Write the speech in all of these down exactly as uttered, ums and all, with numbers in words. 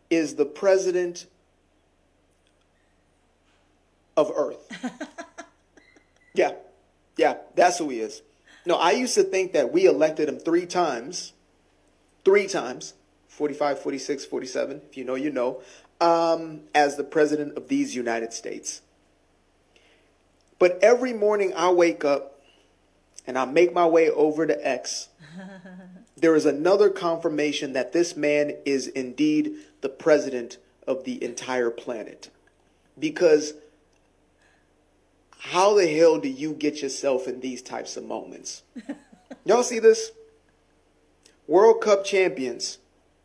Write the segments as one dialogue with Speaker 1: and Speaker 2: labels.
Speaker 1: is the president of Earth. Yeah, yeah, that's who he is. No, I used to think that we elected him three times, three times, forty-five, forty-six, forty-seven, if you know, you know, um, as the president of these United States. But every morning I wake up and I make my way over to X. There is another confirmation that this man is indeed the president of the entire planet. Because how the hell do you get yourself in these types of moments? Y'all see this? World Cup champions.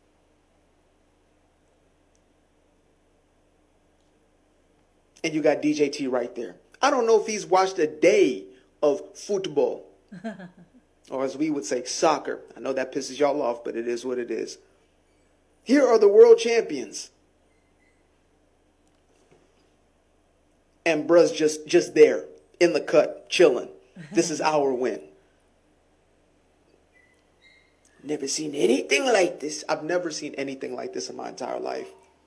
Speaker 1: And you got D J T right there. I don't know if he's watched a day of football. Or as we would say, soccer. I know that pisses y'all off, but it is what it is. Here are the world champions. And bruh's just, just there, in the cut, chilling. This is our win. Never seen anything like this. I've never seen anything like this in my entire life.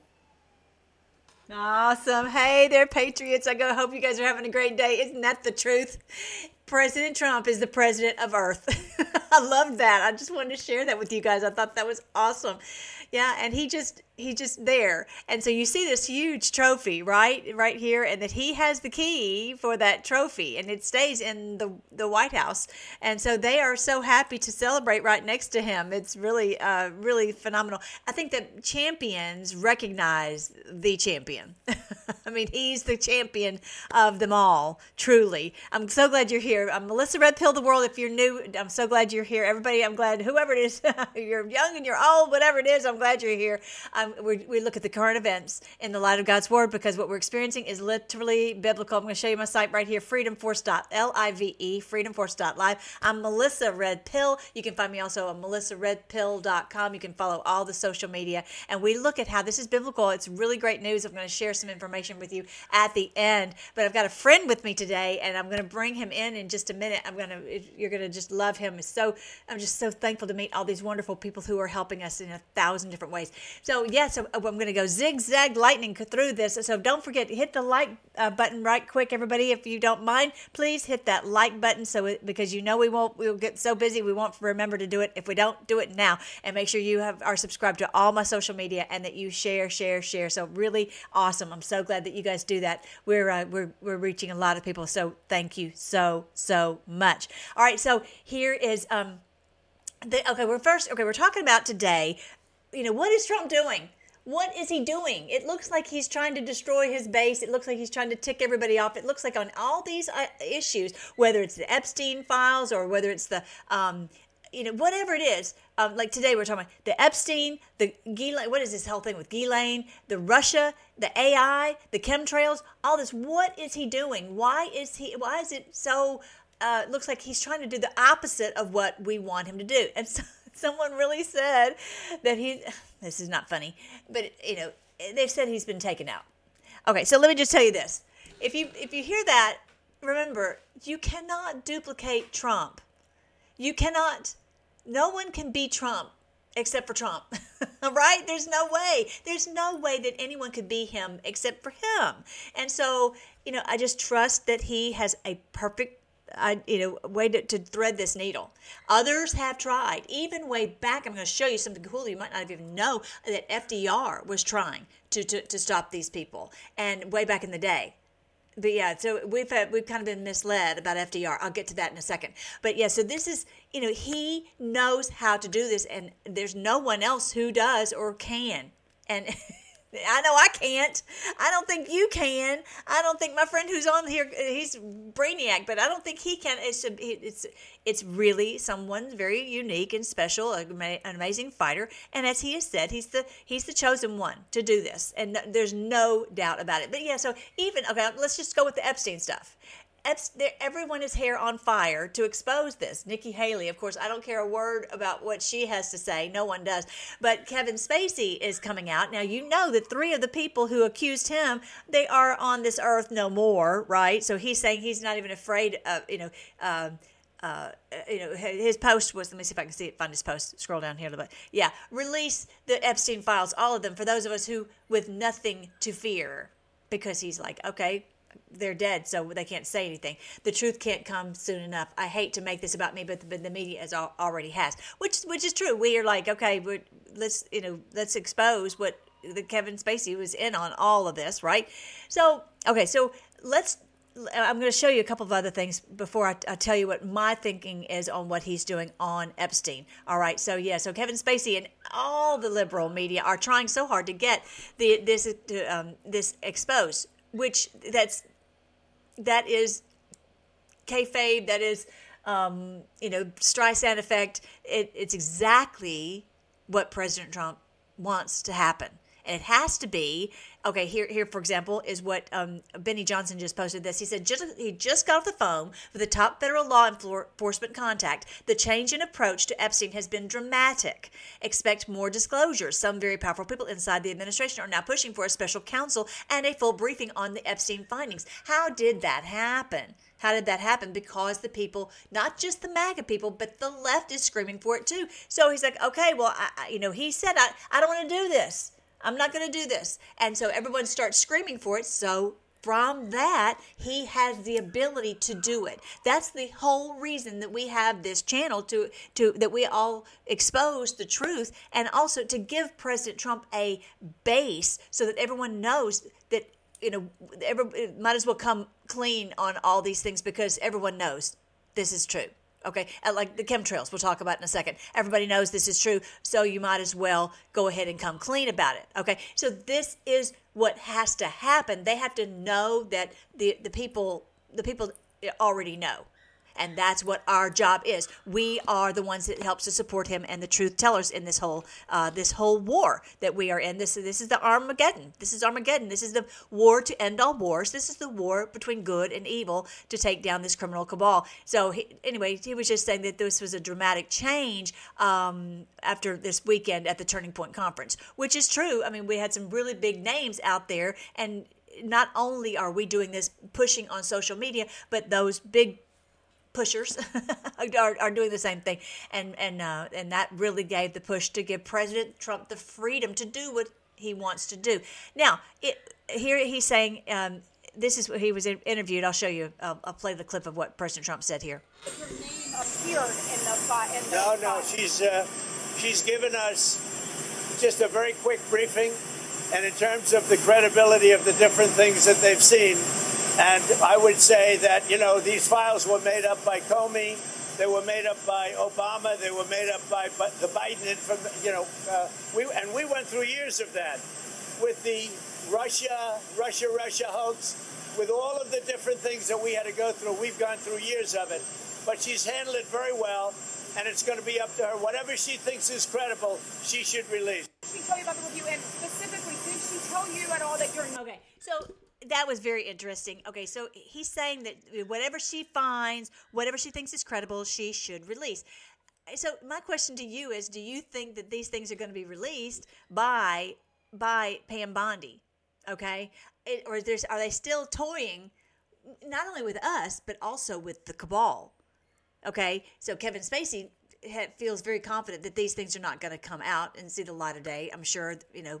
Speaker 2: Awesome. Hey there, Patriots. I go, hope you guys are having a great day. Isn't that the truth? President Trump is the president of Earth. I love that. I just wanted to share that with you guys. I thought that was awesome. Yeah, and he just he just there. And so you see this huge trophy, right? Right here, and that he has the key for that trophy, and it stays in the the White House. And so they are so happy to celebrate right next to him. It's really uh really phenomenal. I think that champions recognize the champion. I mean, he's the champion of them all, truly. I'm so glad you're here. I'm Melissa Red Pill the World. If you're new, I'm so glad you're here. Everybody, I'm glad, whoever it is, you're young and you're old, whatever it is, I'm glad you're here. Um, we, we look at the current events in the light of God's Word, because what we're experiencing is literally biblical. I'm going to show you my site right here, freedom force dot live, freedom force dot live. I'm Melissa Red Pill. You can find me also on melissa red pill dot com. You can follow all the social media, and we look at how this is biblical. It's really great news. I'm going to share some information with you at the end, but I've got a friend with me today, and I'm going to bring him in in just a minute. I'm going to, you're going to just love him. So I'm just so thankful to meet all these wonderful people who are helping us in a thousand different ways. So yeah, so I'm going to go zigzag lightning through this. So don't forget, hit the like uh, button right quick, everybody. If you don't mind, please hit that like button, so it, because you know we won't, we'll get so busy we won't remember to do it if we don't do it now. And make sure you have are subscribed to all my social media, and that you share, share, share. So really awesome. I'm so glad that you guys do that. We're uh, we're we're reaching a lot of people. So thank you so so much. All right, so here is um the okay. We're first okay. We're talking about today. You know, what is Trump doing? What is he doing? It looks like he's trying to destroy his base. It looks like he's trying to tick everybody off. It looks like on all these uh, issues, whether it's the Epstein files or whether it's the, um, you know, whatever it is. Um, like today we're talking about the Epstein, the Ghislaine, what is this whole thing with Ghislaine, the Russia, the A I, the chemtrails, all this. What is he doing? Why is he, why is it so, uh, looks like he's trying to do the opposite of what we want him to do. And so, someone really said that he, this is not funny, but, you know, they've said he's been taken out. Okay, so let me just tell you this. If you if you hear that, remember, you cannot duplicate Trump. You cannot, no one can be Trump except for Trump, right? There's no way. There's no way that anyone could be him except for him. And so, you know, I just trust that he has a perfect I, you know, way to, to thread this needle. Others have tried, even way back. I'm going to show you something cool you might not even know, that F D R was trying to, to, to stop these people, and way back in the day. But yeah, so we've had, we've kind of been misled about F D R. I'll get to that in a second. But yeah, so this is, you know, he knows how to do this, and there's no one else who does or can. And I know I can't. I don't think you can. I don't think my friend who's on here, he's Brainiac, but I don't think he can. It's a, it's it's really someone very unique and special, an amazing fighter. And as he has said, he's the he's the chosen one to do this, and there's no doubt about it. But yeah, so even okay, let's just go with the Epstein stuff. Everyone is hair on fire to expose this. Nikki Haley, of course, I don't care a word about what she has to say. No one does. But Kevin Spacey is coming out. Now, you know that three of the people who accused him, they are on this earth no more, right? So he's saying he's not even afraid of, you know, um, uh, you know, his post was, let me see if I can see it, find his post, scroll down here a little bit. Yeah, release the Epstein files, all of them, for those of us who, with nothing to fear, because he's like, okay, they're dead, so they can't say anything. The truth can't come soon enough. I hate to make this about me, but the, but the media has al- already has, which which is true. We are like, okay, we're, let's you know, let's expose what the Kevin Spacey was in on all of this, right? So, okay, so let's. I'm going to show you a couple of other things before I, I tell you what my thinking is on what he's doing on Epstein. All right, so yeah, so Kevin Spacey and all the liberal media are trying so hard to get the this um, this exposed. Which that's that is kayfabe, that is um, you know, Streisand effect. It, it's exactly what President Trump wants to happen, and it has to be. Okay, here, here for example, is what um, Benny Johnson just posted this. He said just, he just got off the phone with the top federal law enforcement contact. The change in approach to Epstein has been dramatic. Expect more disclosures. Some very powerful people inside the administration are now pushing for a special counsel and a full briefing on the Epstein findings. How did that happen? How did that happen? Because the people, not just the MAGA people, but the left is screaming for it too. So he's like, okay, well, I, I, you know, he said, I, I don't want to do this. I'm not going to do this. And so everyone starts screaming for it. So from that, he has the ability to do it. That's the whole reason that we have this channel, to, to that we all expose the truth, and also to give President Trump a base so that everyone knows that, you know, every, might as well come clean on all these things, because everyone knows this is true. Okay, like the chemtrails, we'll talk about in a second. Everybody knows this is true, so you might as well go ahead and come clean about it. Okay, so this is what has to happen. They have to know that the the people the people already know. And that's what our job is. We are the ones that helps to support him and the truth tellers in this whole uh, this whole war that we are in. This this is the Armageddon. This is Armageddon. This is the war to end all wars. This is the war between good and evil to take down this criminal cabal. So he, anyway, he was just saying that this was a dramatic change um, after this weekend at the Turning Point Conference, which is true. I mean, we had some really big names out there, and not only are we doing this pushing on social media, but those big pushers are, are doing the same thing, and and uh, and that really gave the push to give President Trump the freedom to do what he wants to do. Now, it, here he's saying, um, this is what he was interviewed. I'll show you. I'll, I'll play the clip of what President Trump said here.
Speaker 3: Your name appeared in the, in the
Speaker 4: no, no, she's uh, she's given us just a very quick briefing, and in terms of the credibility of the different things that they've seen. And I would say that, you know, these files were made up by Comey, they were made up by Obama, they were made up by the Biden, from, you know, uh, we and we went through years of that with the Russia, Russia, Russia hoax, with all of the different things that we had to go through. We've gone through years of it, but she's handled it very well, and it's going to be up to her. Whatever she thinks is credible, she should release.
Speaker 3: She tell you about the review, and specifically, did she tell you at all that you're
Speaker 2: okay? So. That was very interesting. Okay, so he's saying that whatever she finds, whatever she thinks is credible, she should release. So my question to you is, do you think that these things are going to be released by by Pam Bondi? Okay, it, or is there, are they still toying not only with us but also with the cabal? Okay, so Kevin Spacey ha- feels very confident that these things are not going to come out and see the light of day. I'm sure, you know.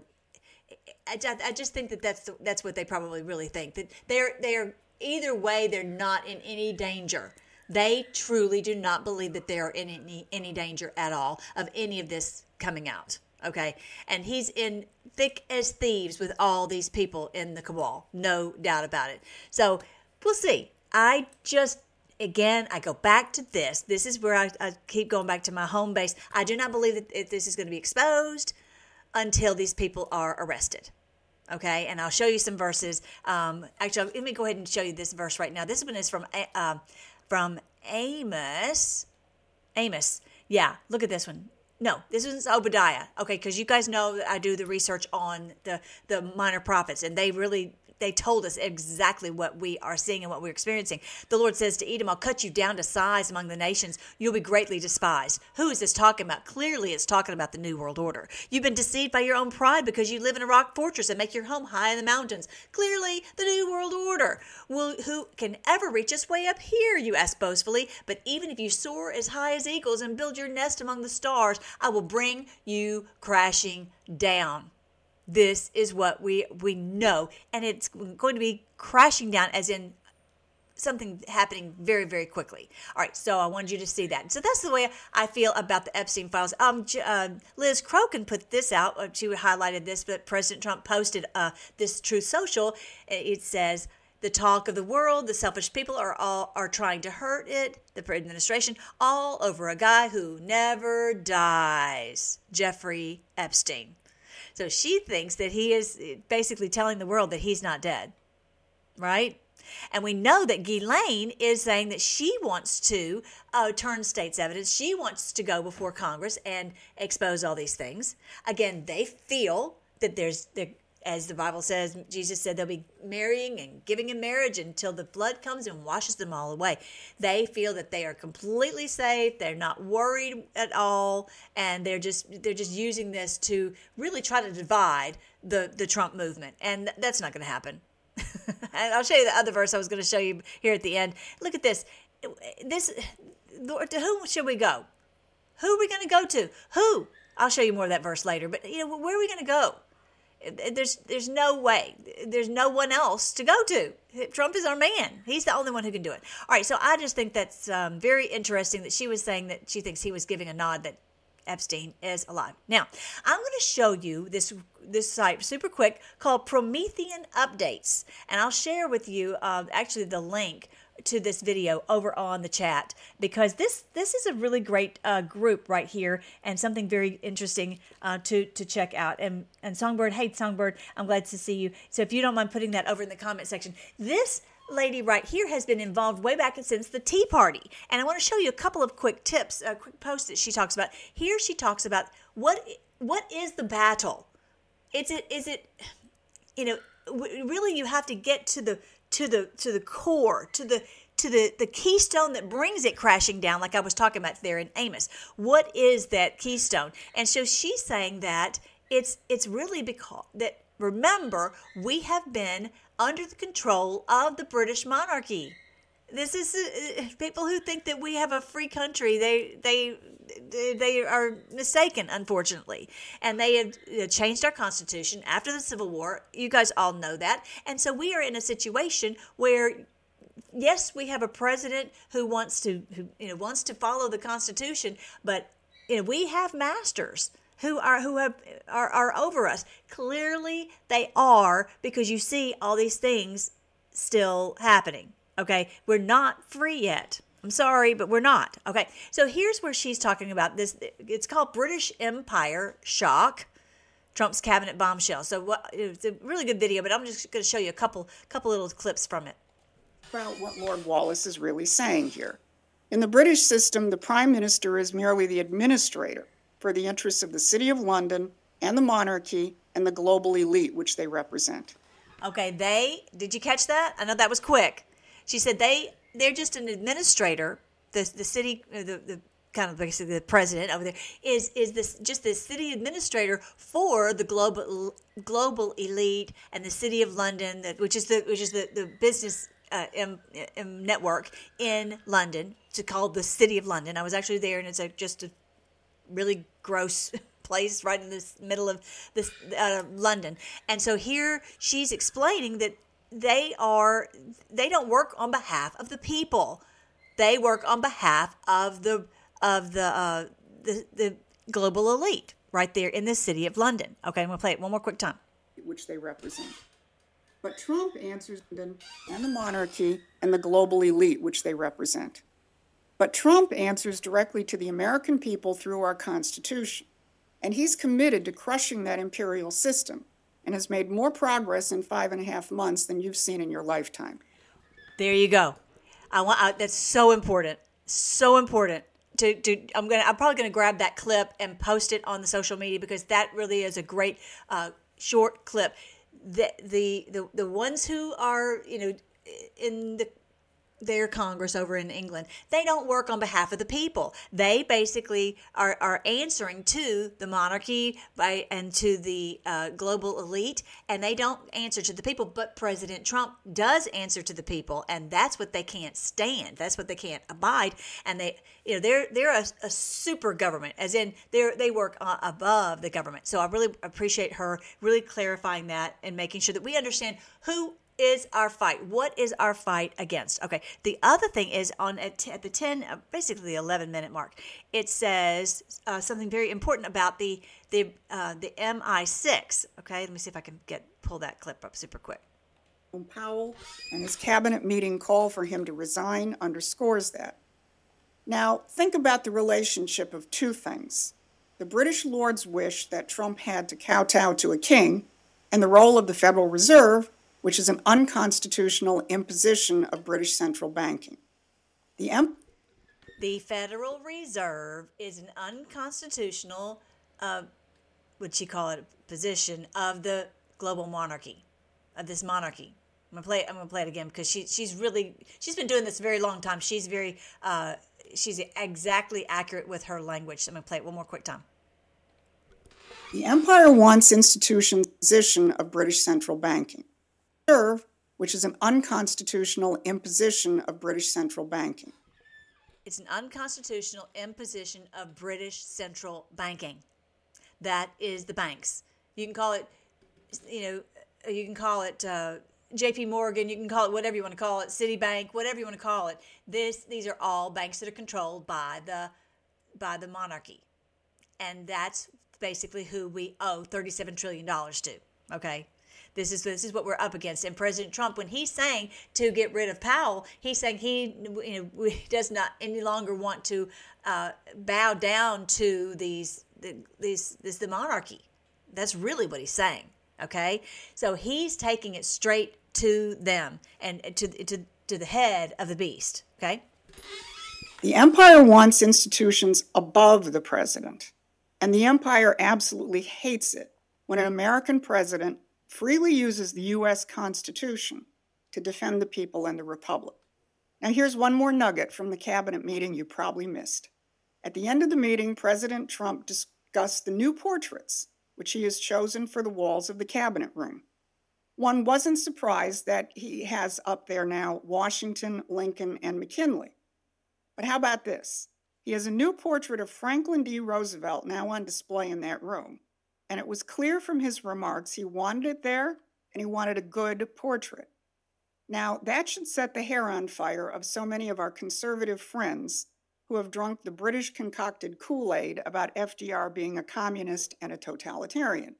Speaker 2: I, I just think that that's the, that's what they probably really think, that they're they're either way, they're not in any danger. They truly do not believe that they are in any any danger at all of any of this coming out. Okay, and he's in thick as thieves with all these people in the cabal, no doubt about it. So we'll see. I just. Again, I go back to this. This is where I, I keep going back to my home base. I do not believe that this is going to be exposed until these people are arrested. Okay, and I'll show you some verses. Um, actually, let me go ahead and show you this verse right now. This one is from uh, from Amos. Amos, yeah, look at this one. No, this one's Obadiah. Okay, because you guys know that I do the research on the, the minor prophets, and they really they told us exactly what we are seeing and what we're experiencing. The Lord says to Edom, I'll cut you down to size among the nations. You'll be greatly despised. Who is this talking about? Clearly, it's talking about the New World Order. You've been deceived by your own pride because you live in a rock fortress and make your home high in the mountains. Clearly, the New World Order. Will, who can ever reach us way up here, you ask boastfully. But even if you soar as high as eagles and build your nest among the stars, I will bring you crashing down. This is what we we know, and it's going to be crashing down as in something happening very, very quickly. All right, so I wanted you to see that. So that's the way I feel about the Epstein files. Um, uh, Liz Crokin put this out. She highlighted this, but President Trump posted uh, this Truth Social. It says, the talk of the world, the selfish people are all are trying to hurt it, the administration, all over a guy who never dies, Jeffrey Epstein. So she thinks that he is basically telling the world that he's not dead, right? And we know that Ghislaine is saying that she wants to uh, turn state's evidence. She wants to go before Congress and expose all these things. Again, they feel that there's, as the Bible says, Jesus said they'll be marrying and giving in marriage until the flood comes and washes them all away. They feel that they are completely safe. They're not worried at all, and they're just they're just using this to really try to divide the the Trump movement, and that's not going to happen. And I'll show you the other verse I was going to show you here at the end. Look at this. This to whom should we go? Who are we going to go to? Who? I'll show you more of that verse later. But you know, where are we going to go? There's there's no way. There's no one else to go to. Trump is our man. He's the only one who can do it. All right, so I just think that's um, very interesting that she was saying that she thinks he was giving a nod that Epstein is alive. Now, I'm going to show you this this site super quick called Promethean Updates, and I'll share with you uh, actually the link to this video over on the chat, because this this is a really great uh, group right here and something very interesting uh, to to check out. And and Songbird, hey Songbird, I'm glad to see you. So if you don't mind putting that over in the comment section, this lady right here has been involved way back since the Tea Party, and I want to show you a couple of quick tips, a quick post that she talks about. Here she talks about what what is the battle. Is it is it you know really you have to get to the to the to the core, to the to the, the keystone that brings it crashing down, like I was talking about there in Amos. What is that keystone? And so she's saying that it's it's really because that, remember, we have been under the control of the British monarchy. This is uh, people who think that we have a free country. They they they are mistaken, unfortunately. And they have changed our constitution after the Civil War. You guys all know that. And so we are in a situation where, yes, we have a president who wants to who you know wants to follow the Constitution, but you know we have masters who are who have are, are over us. Clearly, they are, because you see all these things still happening. Okay, we're not free yet. I'm sorry, but we're not. Okay, so here's where she's talking about this. It's called British Empire Shock, Trump's cabinet bombshell. So what, it's a really good video, but I'm just going to show you a couple couple little clips from it.
Speaker 5: About what Lord Wallace is really saying here. In the British system, the Prime Minister is merely the administrator for the interests of the City of London and the monarchy and the global elite which they represent.
Speaker 2: Okay, they, did you catch that? I know that was quick. She said they, they're just an administrator. The the city, the, the kind of basically the president over there, is is this just the city administrator for the global global elite and the City of London, that which is the which is the, the business uh, M, M network in London. It's called the City of London. I was actually there, and it's a, just a really gross place right in the middle of this uh, London. And so here she's explaining that they are they don't work on behalf of the people. They work on behalf of the of the uh, the, the global elite right there in the City of London. Okay, I'm gonna play it one more quick time.
Speaker 5: Which they represent. But Trump answers London and the monarchy and the global elite which they represent. But Trump answers directly to the American people through our Constitution, and he's committed to crushing that imperial system, and has made more progress in five and a half months than you've seen in your lifetime.
Speaker 2: There you go. I want I, that's so important, so important. To, to I'm gonna I'm probably gonna grab that clip and post it on the social media, because that really is a great uh, short clip. the the the, the ones who are, you know, in the their Congress over in England, they don't work on behalf of the people. They basically are, are answering to the monarchy by and to the uh, global elite, and they don't answer to the people. But President Trump does answer to the people, and that's what they can't stand. That's what they can't abide. And they, you know, they're they're a, a super government, as in they they work uh, above the government. So I really appreciate her really clarifying that and making sure that we understand who is our fight. What is our fight against? Okay. The other thing is on at, t- at the ten, uh, basically the eleven minute mark, it says uh, something very important about the the uh, the M I six. Okay. Let me see if I can get pull that clip up super quick.
Speaker 5: Powell and his cabinet meeting call for him to resign underscores that. Now, think about the relationship of two things: the British Lord's wish that Trump had to kowtow to a king, and the role of the Federal Reserve, which is an unconstitutional imposition of British central banking. The, em-
Speaker 2: the Federal Reserve is an unconstitutional, uh, what'd she call it, position of the global monarchy, of this monarchy. I'm gonna play it. I'm gonna play it again because she she's really she's been doing this a very long time. She's very uh, she's exactly accurate with her language. So I'm gonna play it one more quick time.
Speaker 5: The empire wants institutions position of British central banking. Reserve, which is an unconstitutional imposition of British central banking.
Speaker 2: It's an unconstitutional imposition of British central banking. That is the banks. You can call it, you know, you can call it uh, J P Morgan. You can call it whatever you want to call it, Citibank, whatever you want to call it. This, these are all banks that are controlled by the, by the monarchy, and that's basically who we owe thirty-seven trillion dollars to. Okay. This is this is what we're up against. And President Trump, when he's saying to get rid of Powell, he's saying he you know, does not any longer want to uh, bow down to these the, these this the monarchy. That's really what he's saying. Okay, so he's taking it straight to them and to to to the head of the beast. Okay.
Speaker 5: The empire wants institutions above the president, and the empire absolutely hates it when an American president freely uses the U S Constitution to defend the people and the republic. Now, here's one more nugget from the cabinet meeting you probably missed. At the end of the meeting, President Trump discussed the new portraits which he has chosen for the walls of the cabinet room. One wasn't surprised that he has up there now Washington, Lincoln, and McKinley. But how about this? He has a new portrait of Franklin D. Roosevelt now on display in that room. And it was clear from his remarks he wanted it there, and he wanted a good portrait. Now, that should set the hair on fire of so many of our conservative friends who have drunk the British concocted Kool-Aid about F D R being a communist and a totalitarian.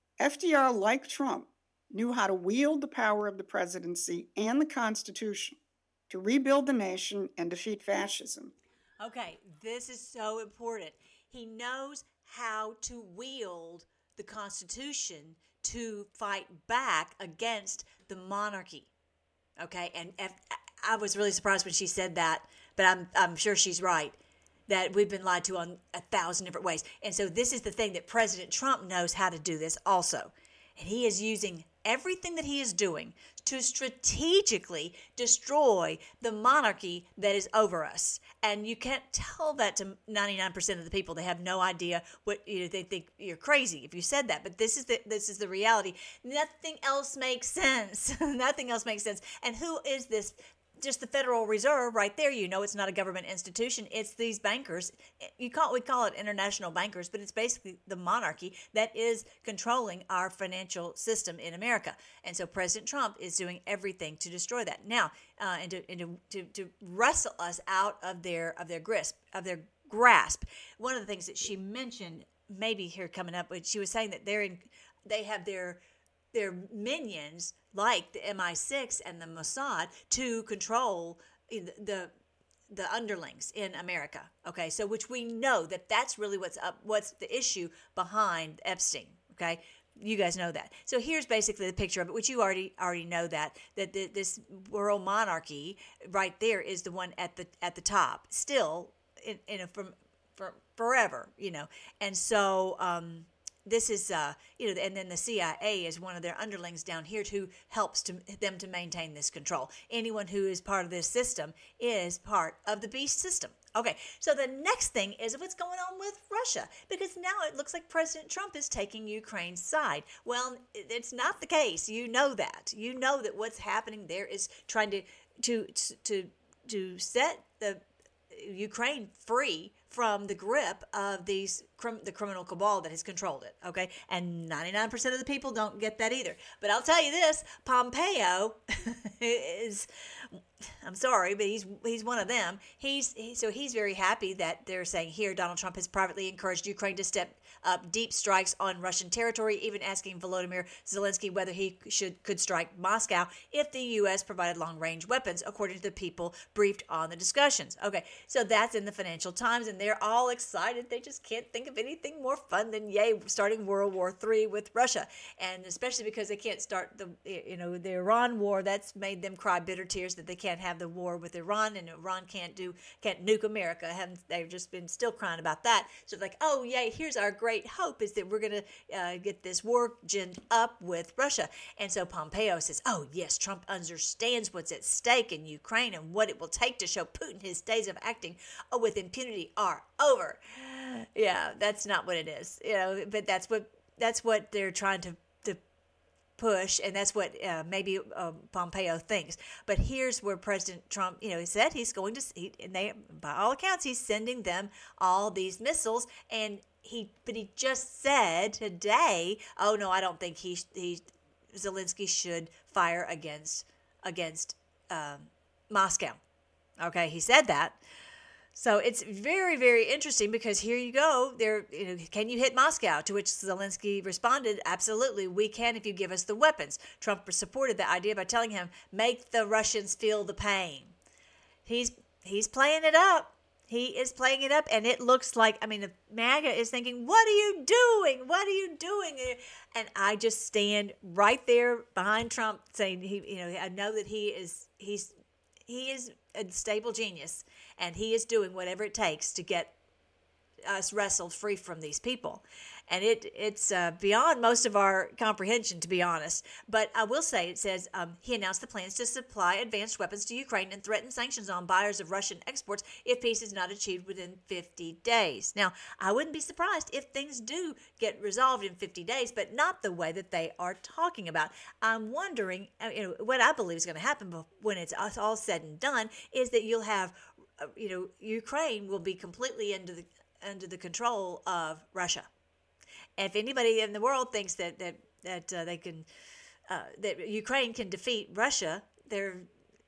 Speaker 5: F D R, like Trump, knew how to wield the power of the presidency and the Constitution to rebuild the nation and defeat fascism.
Speaker 2: Okay, this is so important. He knows how to wield the Constitution to fight back against the monarchy. Okay, and F- I was really surprised when she said that, but I'm I'm sure she's right, that we've been lied to on a thousand different ways. And so this is the thing, that President Trump knows how to do this also. And he is using everything that he is doing to strategically destroy the monarchy that is over us. And you can't tell that to ninety-nine percent of the people. They have no idea what, you know, they think you're crazy if you said that. But this is the this is the reality. Nothing else makes sense. Nothing else makes sense. And who is this? Just the Federal Reserve right there. You know, it's not a government institution. It's these bankers. You call we call it international bankers, but it's basically the monarchy that is controlling our financial system in America. And so President Trump is doing everything to destroy that now, uh, and, to, and to, to to wrestle us out of their of their grasp of their grasp. One of the things that she mentioned, maybe here coming up, but she was saying that they're in, they have their their minions like the M I six and the Mossad to control the the underlings in America. Okay, so which we know that that's really what's up, what's the issue behind Epstein. Okay, you guys know that. So here's basically the picture of it, which you already already know that that the, this world monarchy right there is the one at the at the top, still in, in a, from for forever, you know, and so. Um, this is, uh, you know, and then the C I A is one of their underlings down here who helps to them to maintain this control. Anyone who is part of this system is part of the beast system. Okay, so the next thing is what's going on with Russia, because now it looks like President Trump is taking Ukraine's side. Well, it's not the case. You know that. You know that what's happening there is trying to to to to set the Ukraine free from the grip of these crim- the criminal cabal that has controlled it, okay? And ninety-nine percent of the people don't get that either. But I'll tell you this, Pompeo is, I'm sorry, but he's he's one of them. He's he, so he's very happy that they're saying here Donald Trump has privately encouraged Ukraine to step up deep strikes on Russian territory, even asking Volodymyr Zelensky whether he should could strike Moscow if the U S provided long-range weapons, according to the people briefed on the discussions. Okay, so that's in the Financial Times, and they're all excited. They just can't think of anything more fun than, yay, starting World War Three with Russia, and especially because they can't start the, you know, the Iran war. That's made them cry bitter tears that they can't have the war with Iran, and Iran can't do can't nuke America. Haven't they've just been still crying about that? So like, oh yay, here's our great hope is that we're going to uh, get this war ginned up with Russia. And so Pompeo says, oh yes, Trump understands what's at stake in Ukraine and what it will take to show Putin his days of acting with impunity are over. Yeah, that's not what it is, you know, but that's what that's what they're trying to to push, and that's what uh, maybe uh, Pompeo thinks. But here's where President Trump, you know, he said he's going to, he, and they, by all accounts, he's sending them all these missiles, and he, but he just said today, oh no, I don't think he he Zelensky should fire against against um, Moscow. Okay, he said that. So it's very, very interesting because here you go. There, you know, can you hit Moscow? To which Zelensky responded, absolutely, we can if you give us the weapons. Trump supported the idea by telling him, make the Russians feel the pain. He's he's playing it up. He is playing it up, and it looks like, I mean, the MAGA is thinking, what are you doing? What are you doing? And I just stand right there behind Trump saying, he, you know, I know that he is, he's, he is a stable genius, and he is doing whatever it takes to get us wrestled free from these people. And it it's uh, beyond most of our comprehension, to be honest. But I will say, it says um, he announced the plans to supply advanced weapons to Ukraine and threatened sanctions on buyers of Russian exports if peace is not achieved within fifty days. Now, I wouldn't be surprised if things do get resolved in fifty days, but not the way that they are talking about. I'm wondering, you know, what I believe is going to happen when it's all said and done is that you'll have, uh, you know, Ukraine will be completely under the under the control of Russia. If anybody in the world thinks that that that uh, they can, uh, that Ukraine can defeat Russia, they're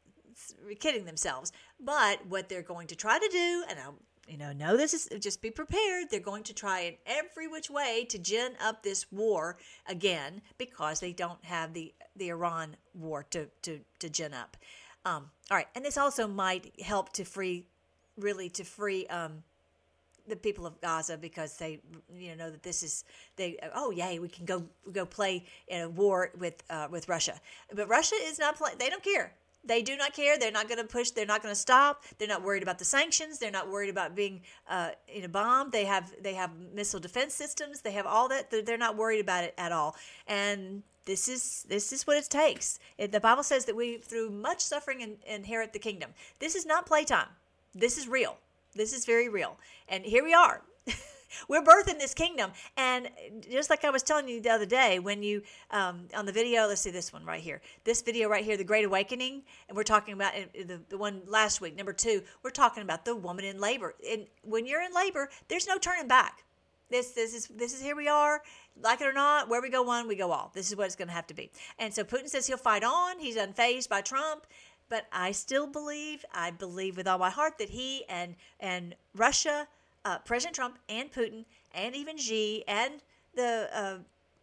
Speaker 2: kidding themselves. But what they're going to try to do, and I, you know, know this is, just be prepared. They're going to try in every which way to gin up this war again because they don't have the the Iran war to to to gin up. Um, all right, and this also might help to free, really to free. Um, the people of Gaza, because they, you know, know that this is, they, oh yay, we can go go play in a war with uh, with Russia. But Russia is not playing. They don't care. They do not care. They're not going to push. They're not going to stop. They're not worried about the sanctions. They're not worried about being uh, in a bomb. They have they have missile defense systems. They have all that. They're, they're not worried about it at all. And this is this is what it takes. It, the Bible says that we, through much suffering, in, inherit the kingdom. This is not playtime. This is real. This is very real. And here we are. We're birthing this kingdom. And just like I was telling you the other day, when you, um, on the video, let's see this one right here. This video right here, The Great Awakening, and we're talking about the, the one last week, number two, we're talking about the woman in labor. And when you're in labor, there's no turning back. This, this is, this is here we are, like it or not, where we go one, we go all. This is what it's going to have to be. And so Putin says he'll fight on. He's unfazed by Trump. But I still believe, I believe with all my heart that he and and Russia, uh, President Trump and Putin and even Xi and the uh,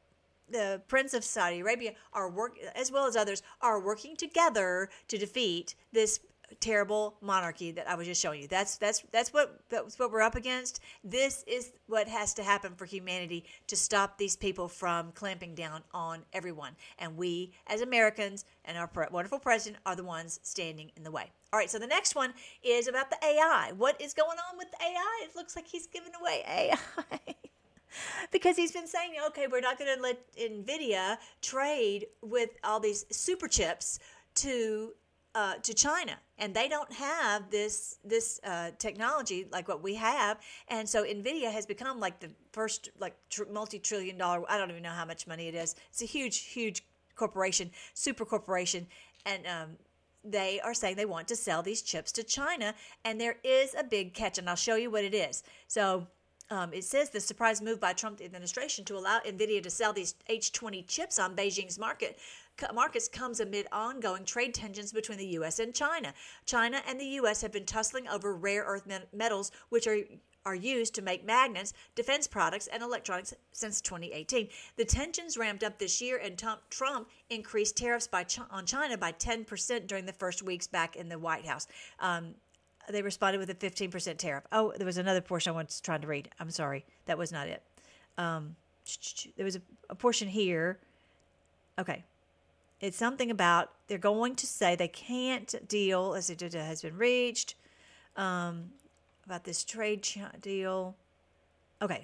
Speaker 2: the Prince of Saudi Arabia are work, as well as others, are working together to defeat this terrible monarchy that I was just showing you. That's that's that's what that's what we're up against. This is what has to happen for humanity to stop these people from clamping down on everyone. And we, as Americans and our wonderful president, are the ones standing in the way. All right, so the next one is about the A I. What is going on with the A I? It looks like he's giving away A I. Because he's been saying, okay, we're not going to let NVIDIA trade with all these super chips to uh, to China, and they don't have this this uh, technology like what we have, and so NVIDIA has become like the first like tr- multi-trillion dollar. I don't even know how much money it is. It's a huge, huge corporation, super corporation, and um, they are saying they want to sell these chips to China, and there is a big catch, and I'll show you what it is. So. Um, it says the surprise move by Trump administration to allow NVIDIA to sell these H twenty chips on Beijing's market markets comes amid ongoing trade tensions between the U S and China. China and the U S have been tussling over rare earth metals, which are are used to make magnets, defense products, and electronics since twenty eighteen. The tensions ramped up this year, and Trump increased tariffs by on China by ten percent during the first weeks back in the White House. Um, They responded with a fifteen percent tariff. Oh, there was another portion I was trying to read. I'm sorry. That was not it. Um, there was a, a portion here. Okay. It's something about they're going to say they can't deal as it has been reached um, about this trade deal. Okay.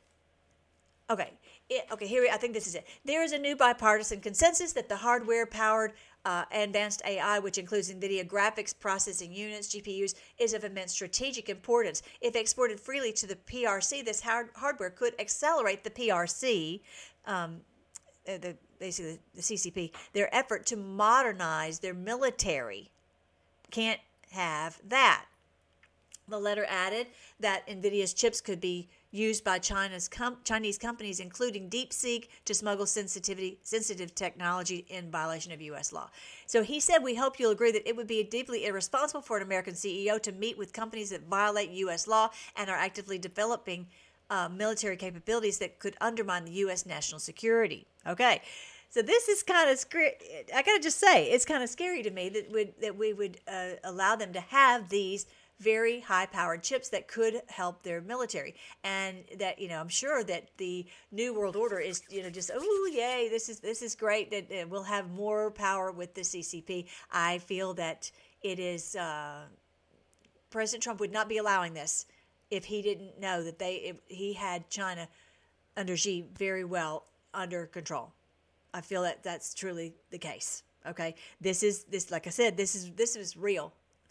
Speaker 2: Okay. It, okay, here, I think this is it. There is a new bipartisan consensus that the hardware-powered uh, advanced A I, which includes NVIDIA graphics processing units, G P Us, is of immense strategic importance. If exported freely to the P R C, this hard- hardware could accelerate the P R C, um, the, basically the C C P, their effort to modernize their military. Can't have that. The letter added that NVIDIA's chips could be used by China's com- Chinese companies, including DeepSeek, to smuggle sensitivity, sensitive technology in violation of U S law. So he said, we hope you'll agree that it would be deeply irresponsible for an American C E O to meet with companies that violate U S law and are actively developing uh, military capabilities that could undermine the U S national security. Okay. So this is kind of scary. I got to just say, it's kind of scary to me that, would, that we would uh, allow them to have these very high-powered chips that could help their military, and that, you know, I'm sure that the new world order is, you know, just oh yay, this is this is great that uh, we'll have more power with the C C P. I feel that it is uh, President Trump would not be allowing this if he didn't know that they if he had China under Xi very well under control. I feel that that's truly the case. Okay, this is this like I said, this is this is real.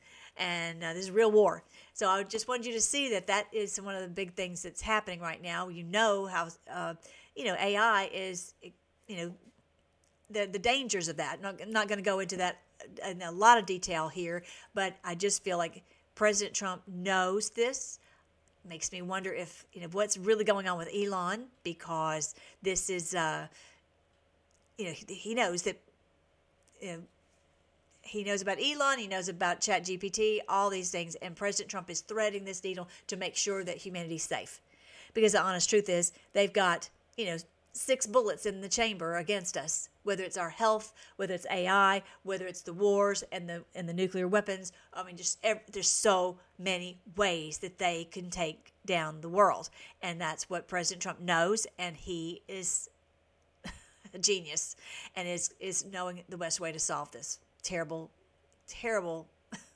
Speaker 2: And uh, this is real war. So I just wanted you to see that that is one of the big things that's happening right now. You know how, uh, you know, A I is, you know, the the dangers of that. I'm not, not going to go into that in a lot of detail here, but I just feel like President Trump knows this. Makes me wonder if, you know, what's really going on with Elon, because this is, uh, you know, he, he knows that, you know, he knows about Elon, he knows about ChatGPT, all these things, and President Trump is threading this needle to make sure that humanity's safe. Because the honest truth is, they've got, you know, six bullets in the chamber against us, whether it's our health, whether it's A I, whether it's the wars and the and the nuclear weapons. I mean, just every, there's so many ways that they can take down the world, and that's what President Trump knows, and he is a genius, and is is knowing the best way to solve this terrible, terrible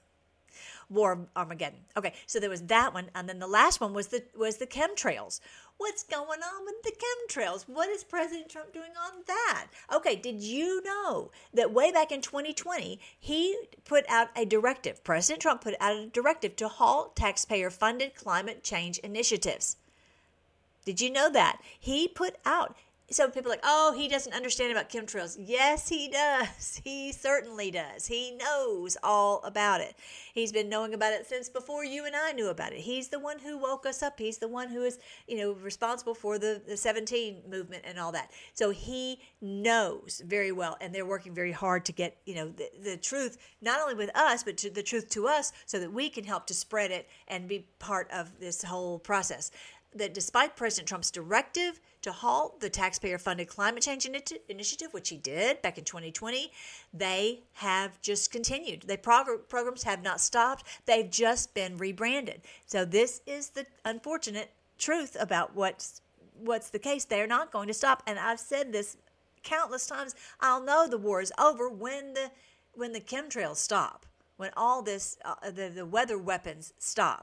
Speaker 2: war of Armageddon. Okay, so there was that one, and then the last one was the was the chemtrails. What's going on with the chemtrails? What is President Trump doing on that? Okay, did you know that way back in twenty twenty, he put out a directive, President Trump put out a directive to halt taxpayer-funded climate change initiatives? Did you know that? He put out... So people are like, oh, he doesn't understand about chemtrails. Yes, he does. He certainly does. He knows all about it. He's been knowing about it since before you and I knew about it. He's the one who woke us up. He's the one who is, you know, responsible for the, the seventeen movement and all that. So he knows very well, and they're working very hard to get, you know, the, the truth, not only with us, but to the truth to us, so that we can help to spread it and be part of this whole process. That despite President Trump's directive to halt the taxpayer-funded climate change initiative, which he did back in twenty twenty, they have just continued. The prog- programs have not stopped. They've just been rebranded. So this is the unfortunate truth about what's what's the case. They're not going to stop. And I've said this countless times. I'll know the war is over when the when the chemtrails stop, when all this uh, the the weather weapons stop.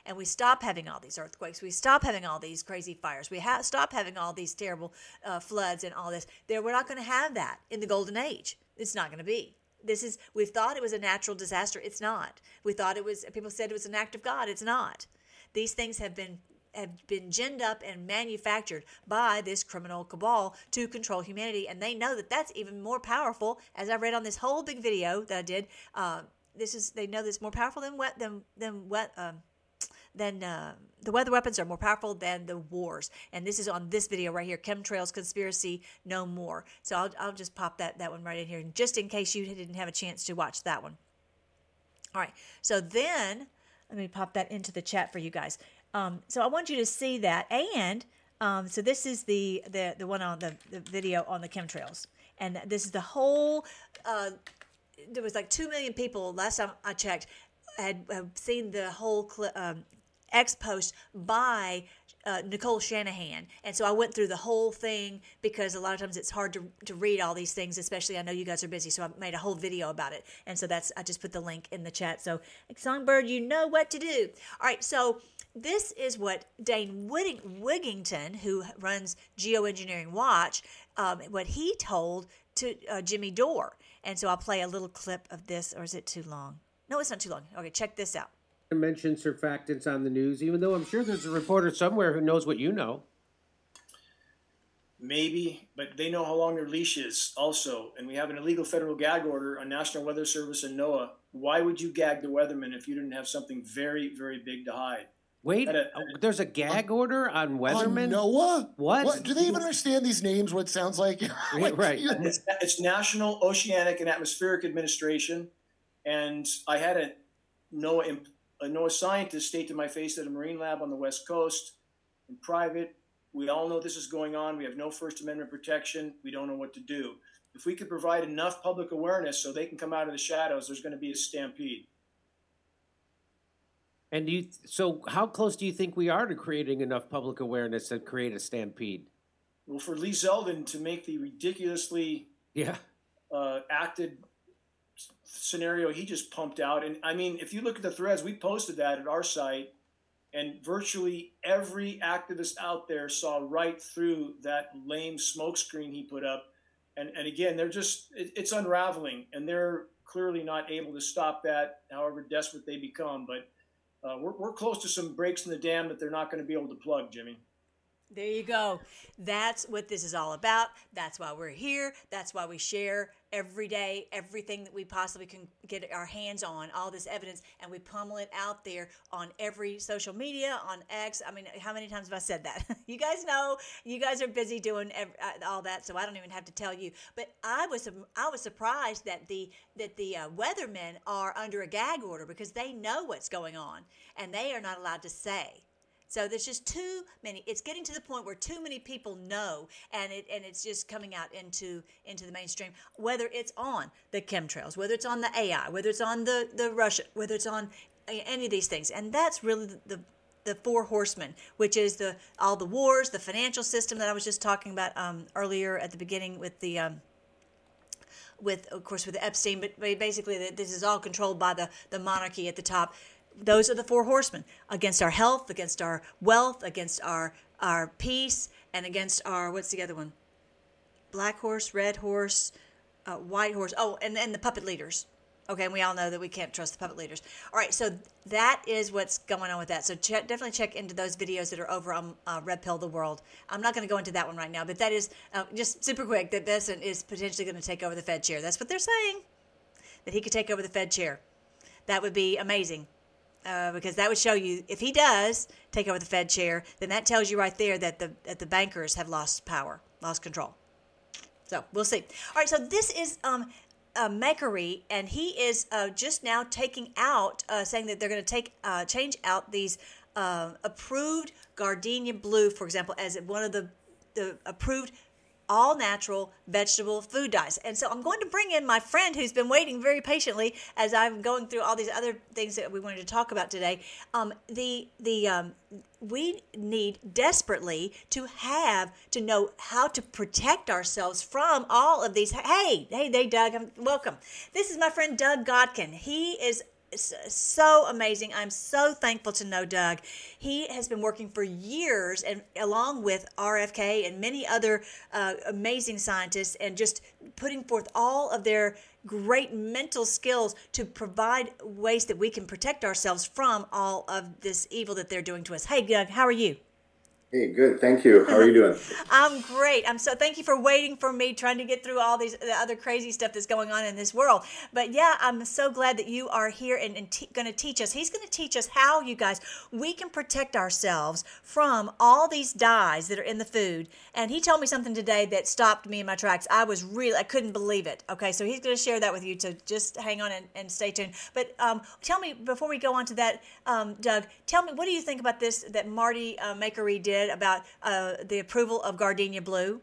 Speaker 2: and we stop having all these earthquakes, we stop having all these crazy fires, we ha- stop having all these terrible uh, floods and all this, there we're not going to have that in the golden age. It's not going to be. This is, we thought it was a natural disaster. It's not. We thought it was, people said it was an act of God. It's not. These things have been have been ginned up and manufactured by this criminal cabal to control humanity, and they know that that's even more powerful. As I read on this whole big video that I did, uh, this is they know this more powerful than wet than than wet um, than uh, the weather weapons are more powerful than the wars. And this is on this video right here, Chemtrails Conspiracy No More. So I'll I'll just pop that that one right in here, just in case you didn't have a chance to watch that one. All right. So then let me pop that into the chat for you guys. Um, so I want you to see that, and um, so this is the, the the one on the, the video on the chemtrails, and this is the whole. Uh, there was like two million people last time I checked had, had seen the whole cl- um, X post by uh, Nicole Shanahan, and so I went through the whole thing because a lot of times it's hard to to read all these things, especially I know you guys are busy, so I made a whole video about it, and so that's I just put the link in the chat. So Songbird, you know what to do. All right, so. This is what Dane Wigging, Wigington, who runs Geoengineering Watch, um, what he told to uh, Jimmy Dore. And so I'll play a little clip of this, or is it too long? No, it's not too long. Okay, check this out.
Speaker 6: Mention surfactants on the news, even though I'm sure there's a reporter somewhere who knows what you know.
Speaker 7: Maybe, but they know how long their leash is also. And we have an illegal federal gag order on National Weather Service and NOAA. Why would you gag the weathermen if you didn't have something very, very big to hide?
Speaker 6: Wait,
Speaker 7: a,
Speaker 6: there's a gag order on weathermen?
Speaker 8: On NOAA?
Speaker 6: What?
Speaker 8: what? Do they even understand these names, what it sounds like? like
Speaker 6: right.
Speaker 7: It's, it's National Oceanic and Atmospheric Administration. And I had a NOAA, a NOAA scientist state to my face at a Marine lab on the West Coast in private. We all know this is going on. We have no First Amendment protection. We don't know what to do. If we could provide enough public awareness so they can come out of the shadows, there's going to be a stampede.
Speaker 6: And do you, so how close do you think we are to creating enough public awareness to create a stampede?
Speaker 7: Well, for Lee Zeldin to make the ridiculously
Speaker 6: yeah
Speaker 7: uh, acted scenario he just pumped out. And I mean, if you look at the threads, we posted that at our site, and virtually every activist out there saw right through that lame smokescreen he put up. And, and again, they're just, it, it's unraveling, and they're clearly not able to stop that, however desperate they become. But Uh, we're, we're close to some breaks in the dam that they're not going to be able to plug, Jimmy.
Speaker 2: There you go. That's what this is all about. That's why we're here. That's why we share every day everything that we possibly can get our hands on, all this evidence, and we pummel it out there on every social media, on X. I mean, how many times have I said that? You guys know, you guys are busy doing every, uh, all that, so I don't even have to tell you. But I was I was surprised that the that the uh, weathermen are under a gag order because they know what's going on, and they are not allowed to say. So there's just too many. It's getting to the point where too many people know, and it and it's just coming out into into the mainstream. Whether it's on the chemtrails, whether it's on the A I, whether it's on the the Russia, whether it's on any of these things, and that's really the, the the four horsemen, which is the all the wars, the financial system that I was just talking about um, earlier at the beginning with the. Um, with of course with the Epstein, but basically this is all controlled by the the monarchy at the top. Those are the four horsemen against our health, against our wealth, against our our peace, and against our, what's the other one? Black horse, red horse, uh, white horse. Oh, and then the puppet leaders. Okay, and we all know that we can't trust the puppet leaders. All right, so that is what's going on with that. So check, definitely check into those videos that are over on uh, Red Pill the World. I'm not going to go into that one right now, but that is uh, just super quick that Bessent is potentially going to take over the Fed chair. That's what they're saying, that he could take over the Fed chair. That would be amazing. Uh, because that would show you, if he does take over the Fed chair, then that tells you right there that the that the bankers have lost power, lost control. So we'll see. All right, so this is um, uh, Makery, and he is uh, just now taking out, uh, saying that they're going to take uh, change out these uh, approved Gardenia Blue, for example, as one of the the approved all-natural vegetable food dyes. And so I'm going to bring in my friend who's been waiting very patiently as I'm going through all these other things that we wanted to talk about today. Um, the the um, we need desperately to have to know how to protect ourselves from all of these. Hey, hey, hey, Doug, I'm, welcome. This is my friend Doug Godkin. He is so amazing. I'm so thankful to know Doug. He has been working for years, and along with R F K and many other uh, amazing scientists, and just putting forth all of their great mental skills to provide ways that we can protect ourselves from all of this evil that they're doing to us. Hey, Doug, how are you?
Speaker 9: Hey, good. Thank you. How are you doing?
Speaker 2: I'm great. I'm so thank you for waiting for me, trying to get through all these the other crazy stuff that's going on in this world. But yeah, I'm so glad that you are here and, and te- going to teach us. He's going to teach us how, you guys, we can protect ourselves from all these dyes that are in the food. And he told me something today that stopped me in my tracks. I was really, I couldn't believe it. Okay, so he's going to share that with you. So just hang on and, and stay tuned. But um, tell me, before we go on to that, um, Doug, tell me, what do you think about this that Marty uh, Makary did about uh, the approval of Gardenia Blue?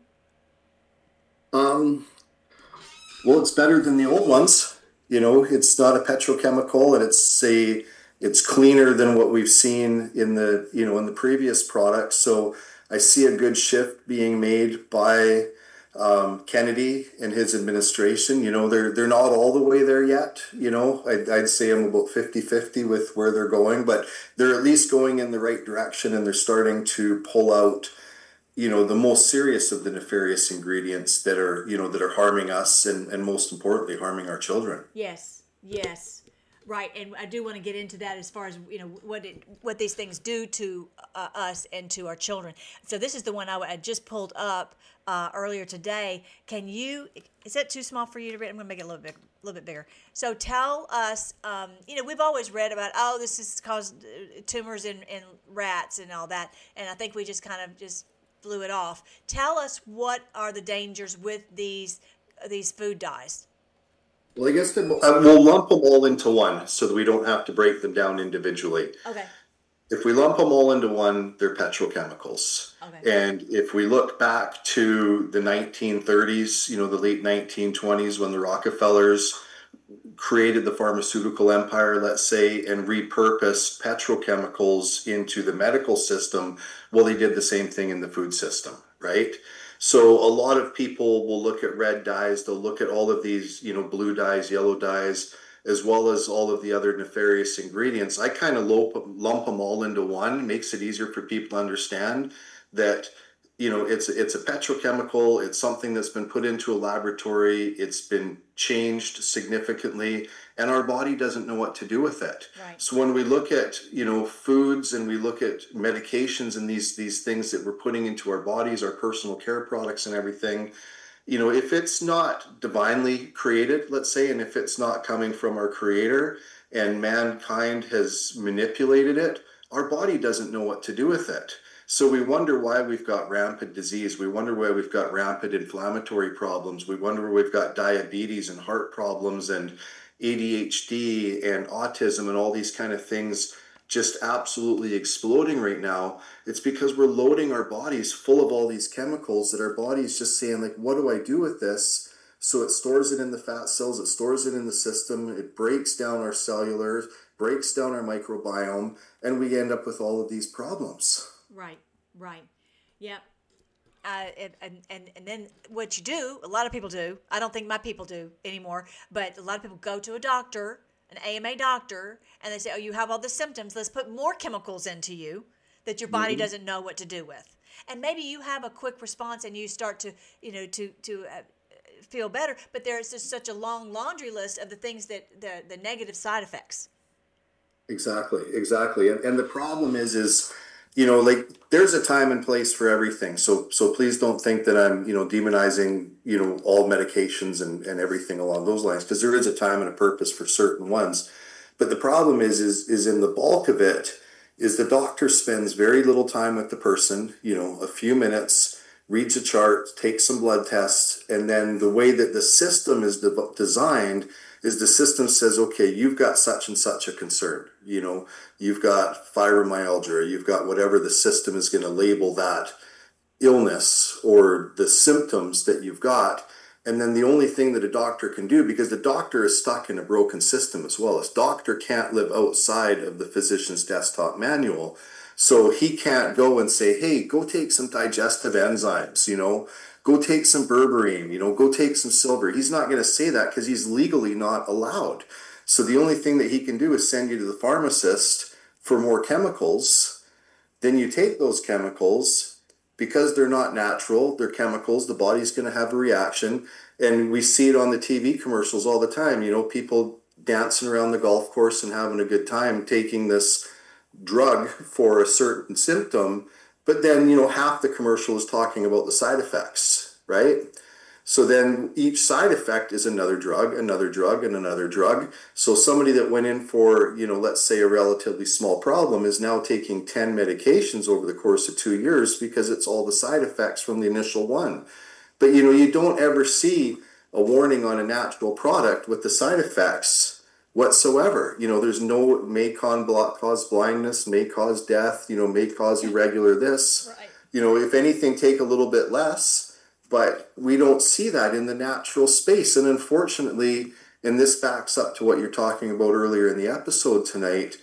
Speaker 9: Um, well, it's better than the old ones. You know, it's not a petrochemical, and it's a it's cleaner than what we've seen in the you know in the previous products. So I see a good shift being made by um, Kennedy and his administration. You know, they're they're not all the way there yet. You know, I'd, I'd say I'm about fifty-fifty with where they're going, but they're at least going in the right direction, and they're starting to pull out, you know, the most serious of the nefarious ingredients that are, you know, that are harming us and, and most importantly, harming our children.
Speaker 2: Yes, yes. Right, and I do want to get into that as far as, you know, what it, what these things do to uh, us and to our children. So this is the one I, I just pulled up uh, earlier today. Can you, is that too small for you to read? I'm going to make it a little bit, a little bit bigger. So tell us, um, you know, we've always read about, oh, this has caused tumors in, in rats and all that, and I think we just kind of just blew it off. Tell us, what are the dangers with these these food dyes?
Speaker 9: Well, I guess the, uh, we'll lump them all into one so that we don't have to break them down individually.
Speaker 2: Okay.
Speaker 9: If we lump them all into one, they're petrochemicals.
Speaker 2: Okay.
Speaker 9: And if we look back to the nineteen thirties, you know, the late nineteen twenties, when the Rockefellers created the pharmaceutical empire, let's say, and repurposed petrochemicals into the medical system, well, they did the same thing in the food system, right? So a lot of people will look at red dyes, they'll look at all of these, you know, blue dyes, yellow dyes, as well as all of the other nefarious ingredients. I kind of lump, lump them all into one. It makes it easier for people to understand that, you know, it's it's a petrochemical, it's something that's been put into a laboratory, it's been changed significantly, and our body doesn't know what to do with it.
Speaker 2: Right.
Speaker 9: So when we look at, you know, foods and we look at medications and these these things that we're putting into our bodies, our personal care products and everything, you know, if it's not divinely created, let's say, and if it's not coming from our creator and mankind has manipulated it, our body doesn't know what to do with it. So we wonder why we've got rampant disease. We wonder why we've got rampant inflammatory problems. We wonder why we've got diabetes and heart problems and A D H D and autism and all these kind of things just absolutely exploding right now. It's because we're loading our bodies full of all these chemicals that our body's just saying, like, what do I do with this? So it stores it in the fat cells, it stores it in the system, it breaks down our cellulars, breaks down our microbiome, and we end up with all of these problems.
Speaker 2: Right, right. Yeah. Uh, and, and and then what you do, a lot of people do, I don't think my people do anymore, but a lot of people go to a doctor, an A M A doctor, and they say, oh, you have all the symptoms, let's put more chemicals into you that your body mm-hmm. doesn't know what to do with. And maybe you have a quick response and you start to, you know, to, to uh, feel better, but there's just such a long laundry list of the things that, the, the negative side effects.
Speaker 9: Exactly, exactly. And, and the problem is, is, you know, like, there's a time and place for everything. So so please don't think that I'm, you know, demonizing, you know, all medications and, and everything along those lines, because there is a time and a purpose for certain ones. But the problem is, is, is in the bulk of it, is the doctor spends very little time with the person, you know, a few minutes, reads a chart, takes some blood tests, and then the way that the system is de- designed is the system says, okay, you've got such and such a concern. You know, you've got fibromyalgia, you've got whatever the system is going to label that illness or the symptoms that you've got. And then the only thing that a doctor can do, because the doctor is stuck in a broken system as well, is doctor can't live outside of the physician's desktop manual. So he can't go and say, hey, go take some digestive enzymes, you know, go take some berberine, you know, go take some silver. He's not going to say that because he's legally not allowed. So the only thing that he can do is send you to the pharmacist for more chemicals. Then you take those chemicals, because they're not natural, they're chemicals, the body's going to have a reaction. And we see it on the T V commercials all the time. You know, people dancing around the golf course and having a good time taking this drug for a certain symptom. But then, you know, half the commercial is talking about the side effects, right? So then each side effect is another drug, another drug, and another drug. So somebody that went in for, you know, let's say a relatively small problem is now taking ten medications over the course of two years because it's all the side effects from the initial one. But, you know, you don't ever see a warning on a natural product with the side effects whatsoever. You know, there's no may con cause blindness, may cause death, you know, may cause irregular this. Right. You know, if anything, take a little bit less. But we don't see that in the natural space. And unfortunately, and this backs up to what you're talking about earlier in the episode tonight,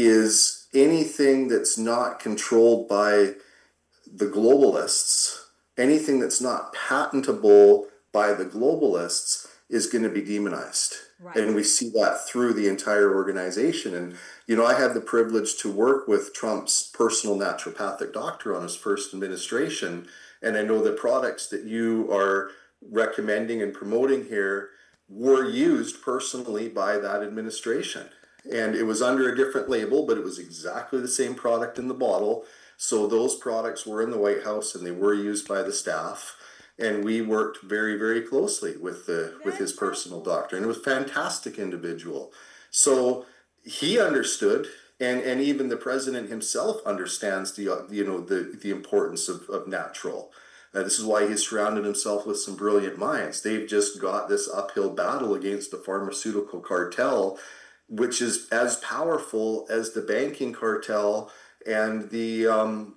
Speaker 9: is anything that's not controlled by the globalists, anything that's not patentable by the globalists is going to be demonized. Right. And we see that through the entire organization. And, you know, I had the privilege to work with Trump's personal naturopathic doctor on his first administration. And I know the products that you are recommending and promoting here were used personally by that administration. And it was under a different label, but it was exactly the same product in the bottle. So those products were in the White House and they were used by the staff. And we worked very, very closely with the with his personal doctor. And it was a fantastic individual. So he understood, and, and even the president himself understands the you know the, the importance of, of natural. Uh, this is why he's surrounded himself with some brilliant minds. They've just got this uphill battle against the pharmaceutical cartel, which is as powerful as the banking cartel and the um,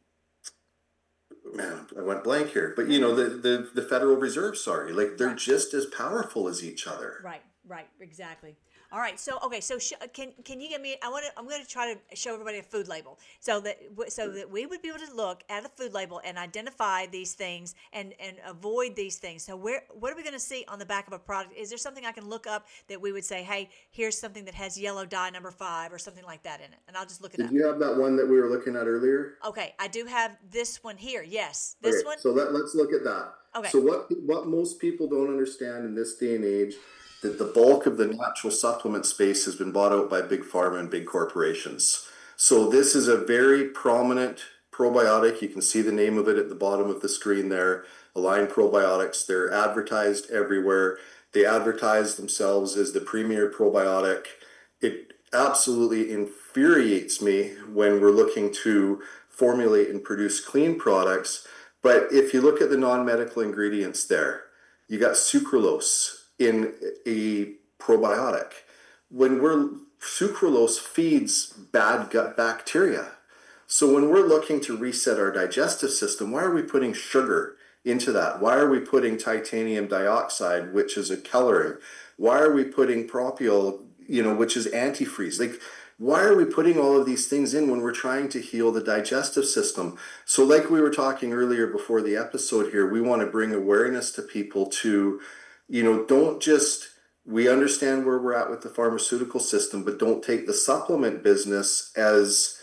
Speaker 9: man, I went blank here. But you know, the the, the Federal Reserve, sorry, like they're right. just as powerful as each other.
Speaker 2: Right, right, exactly. All right, so okay, so sh- can can you give me? I want to. I'm going to try to show everybody a food label, so that so that we would be able to look at a food label and identify these things and, and avoid these things. So where what are we going to see on the back of a product? Is there something I can look up that we would say, hey, here's something that has yellow dye number five or something like that in it, and I'll just look it
Speaker 9: Did
Speaker 2: up.
Speaker 9: Did you have that one that we were looking at earlier?
Speaker 2: Okay, I do have this one here. Yes, this
Speaker 9: okay,
Speaker 2: one.
Speaker 9: So let, let's look at that.
Speaker 2: Okay.
Speaker 9: So what what most people don't understand in this day and age, that the bulk of the natural supplement space has been bought out by big pharma and big corporations. So this is a very prominent probiotic. You can see the name of it at the bottom of the screen there, Align Probiotics. They're advertised everywhere. They advertise themselves as the premier probiotic. It absolutely infuriates me when we're looking to formulate and produce clean products. But if you look at the non-medical ingredients there, you got sucralose in a probiotic. When we're sucralose feeds bad gut bacteria. So when we're looking to reset our digestive system, why are we putting sugar into that? Why are we putting titanium dioxide, which is a coloring? Why are we putting propiol, you know, which is antifreeze? Like, why are we putting all of these things in when we're trying to heal the digestive system? So like we were talking earlier before the episode here, we want to bring awareness to people to, you know, don't just, we understand where we're at with the pharmaceutical system, but don't take the supplement business as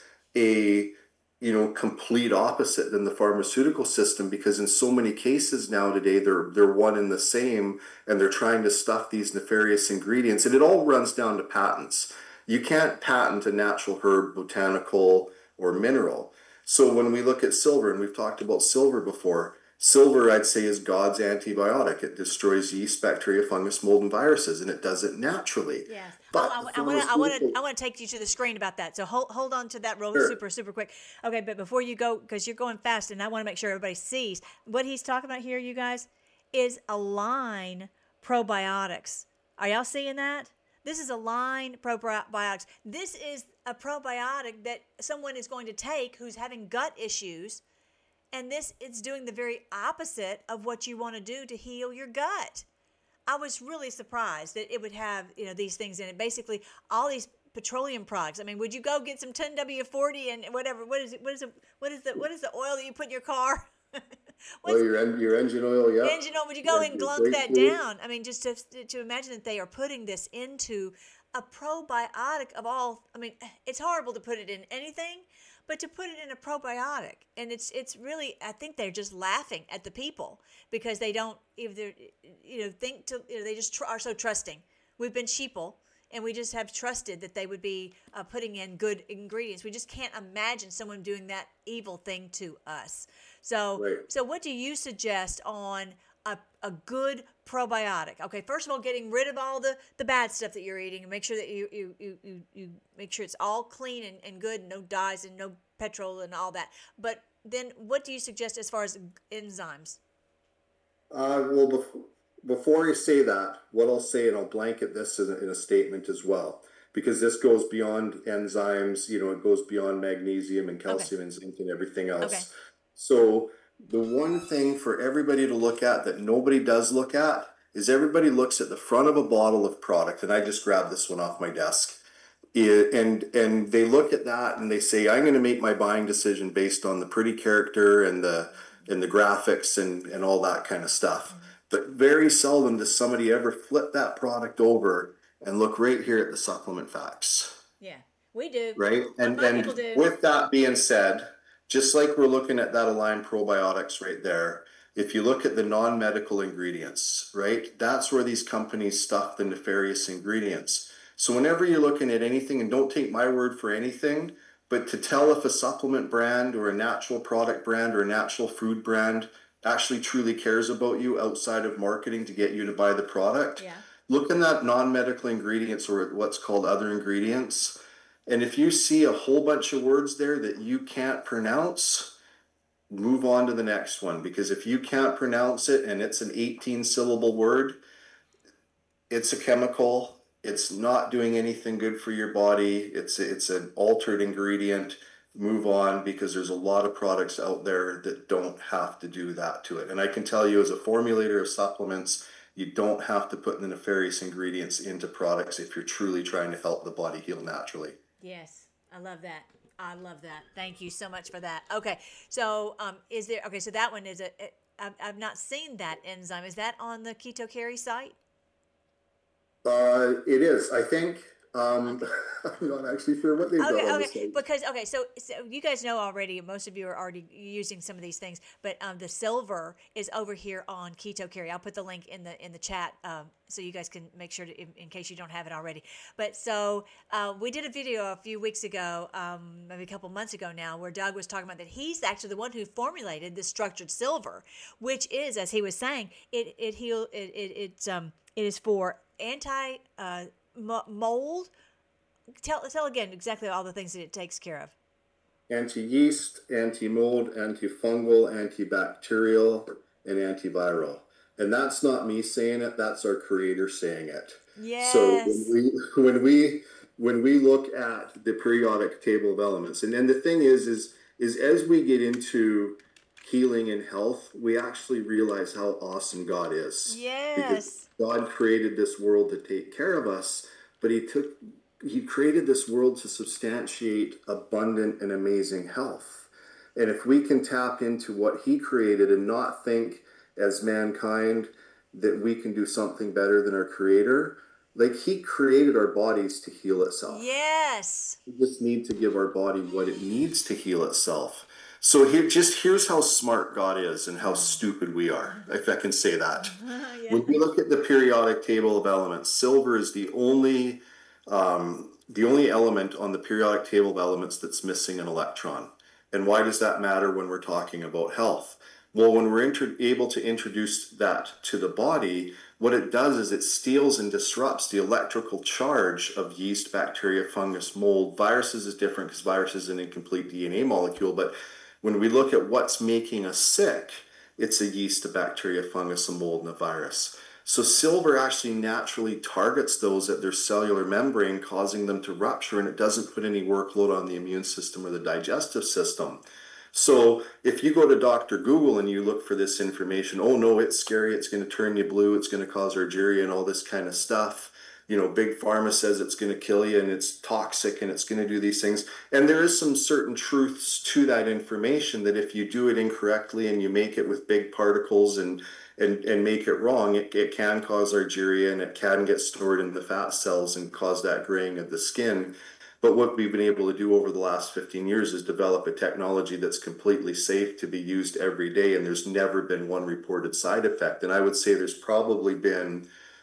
Speaker 9: a, you know, complete opposite than the pharmaceutical system, because in so many cases now today, they're, they're one and the same, and they're trying to stuff these nefarious ingredients. And it all runs down to patents. You can't patent a natural herb, botanical, or mineral. So when we look at silver, and we've talked about silver before, silver, I'd say, is God's antibiotic. It destroys yeast, bacteria, fungus, mold, and viruses, and it does it naturally.
Speaker 2: Yes.
Speaker 9: But
Speaker 2: oh, I want to, I want to, I want to take you to the screen about that. So hold, hold on to that real sure. super, super quick. Okay, but before you go, because you're going fast, and I want to make sure everybody sees what he's talking about here. You guys, is Align Probiotics. Are y'all seeing that? This is Align Probiotics. This is a probiotic that someone is going to take who's having gut issues. And this is doing the very opposite of what you want to do to heal your gut. I was really surprised that it would have, you know, these things in it. Basically, all these petroleum products. I mean, would you go get some ten W forty and whatever? What is it? What is it? What is the what is the oil that you put in your car?
Speaker 9: Well, your en- your engine oil, yeah.
Speaker 2: Engine oil. Would you go and glunk that down? I mean, just to to imagine that they are putting this into a probiotic of all, I mean, it's horrible to put it in anything, but to put it in a probiotic. And it's it's really, I think they're just laughing at the people because they don't either, you know, think to, you know, they just tr- are so trusting. We've been sheeple. And we just have trusted that they would be uh, putting in good ingredients. We just can't imagine someone doing that evil thing to us. So,
Speaker 9: Right.
Speaker 2: so what do you suggest on a, a good probiotic? Okay, first of all, getting rid of all the, the bad stuff that you're eating and make sure that you you, you, you, you make sure it's all clean and, and good, and no dyes and no petrol and all that. But then what do you suggest as far as enzymes?
Speaker 9: Uh, well, before, before I say that, what I'll say, and I'll blanket this in a, in a statement as well, because this goes beyond enzymes, you know, it goes beyond magnesium and calcium and zinc and everything else.
Speaker 2: Okay.
Speaker 9: So the one thing for everybody to look at that nobody does look at is everybody looks at the front of a bottle of product, and I just grabbed this one off my desk. It, and and they look at that and they say, I'm going to make my buying decision based on the pretty character and the and the graphics and, and all that kind of stuff. But very seldom does somebody ever flip that product over and look right here at the supplement facts.
Speaker 2: Yeah, we do.
Speaker 9: Right? And,
Speaker 2: My
Speaker 9: and
Speaker 2: people do.
Speaker 9: with that being said, just like we're looking at that Align Probiotics right there, if you look at the non-medical ingredients, right, that's where these companies stuff the nefarious ingredients. So whenever you're looking at anything, and don't take my word for anything, but to tell if a supplement brand or a natural product brand or a natural food brand actually truly cares about you outside of marketing to get you to buy the product,
Speaker 2: Yeah.
Speaker 9: look in that non-medical ingredients or what's called other ingredients. And if you see a whole bunch of words there that you can't pronounce, move on to the next one. Because if you can't pronounce it and it's an eighteen syllable word, it's a chemical. It's not doing anything good for your body. It's it's an altered ingredient. Move on, because there's a lot of products out there that don't have to do that to it. And I can tell you, as a formulator of supplements, you don't have to put the nefarious ingredients into products if you're truly trying to help the body heal naturally.
Speaker 2: Yes, I love that. I love that. Thank you so much for that. Okay, so um, is there? Okay, so that one is a. It, I've I've not seen that enzyme. Is that on the Keto Carry site?
Speaker 9: Uh, it is, I think. Um, I'm not actually sure what they've
Speaker 2: Okay,
Speaker 9: got on the
Speaker 2: okay.
Speaker 9: site.
Speaker 2: Because okay, so, so you guys know already. Most of you are already using some of these things, but um, the silver is over here on Keto Carry. I'll put the link in the in the chat um, so you guys can make sure to, in, in case you don't have it already. But so uh, we did a video a few weeks ago, um, maybe a couple months ago now, where Doug was talking about that he's actually the one who formulated the structured silver, which is, as he was saying, it it heal it it it's um it is for anti uh, mold. Tell tell again exactly all the things that it takes care of.
Speaker 9: Anti-yeast, anti-mold, antifungal, antibacterial, and antiviral. And that's not me saying it, that's our creator saying it.
Speaker 2: Yes.
Speaker 9: So when we when we when we look at the periodic table of elements, and then the thing is is is as we get into healing and health, we actually realize how awesome God is.
Speaker 2: Yes.
Speaker 9: Because God created this world to take care of us, but he took He created this world to substantiate abundant and amazing health. And if we can tap into what he created and not think as mankind that we can do something better than our creator, like he created our bodies to heal itself.
Speaker 2: Yes.
Speaker 9: We just need to give our body what it needs to heal itself. So here, just here's how smart God is and how stupid we are, if I can say that.
Speaker 2: Yeah.
Speaker 9: When we look at the periodic table of elements, silver is the only Um, the only element on the periodic table of elements that's missing an electron. And why does that matter when we're talking about health? Well, when we're inter- able to introduce that to the body, what it does is it steals and disrupts the electrical charge of yeast, bacteria, fungus, mold. Viruses is different because virus is an incomplete D N A molecule. But when we look at what's making us sick, it's a yeast, a bacteria, fungus, a mold, and a virus. So silver actually naturally targets those at their cellular membrane, causing them to rupture, and it doesn't put any workload on the immune system or the digestive system. So if you go to Doctor Google and you look for this information, oh no, it's scary, it's going to turn you blue, it's going to cause argyria and all this kind of stuff, you know, big pharma says it's going to kill you and it's toxic and it's going to do these things. And there is some certain truths to that information that if you do it incorrectly and you make it with big particles and and, and make it wrong, it, it can cause argyria and it can get stored in the fat cells and cause that graying of the skin. But what we've been able to do over the last fifteen years is develop a technology that's completely safe to be used every day. And there's never been one reported side effect. And I would say there's probably been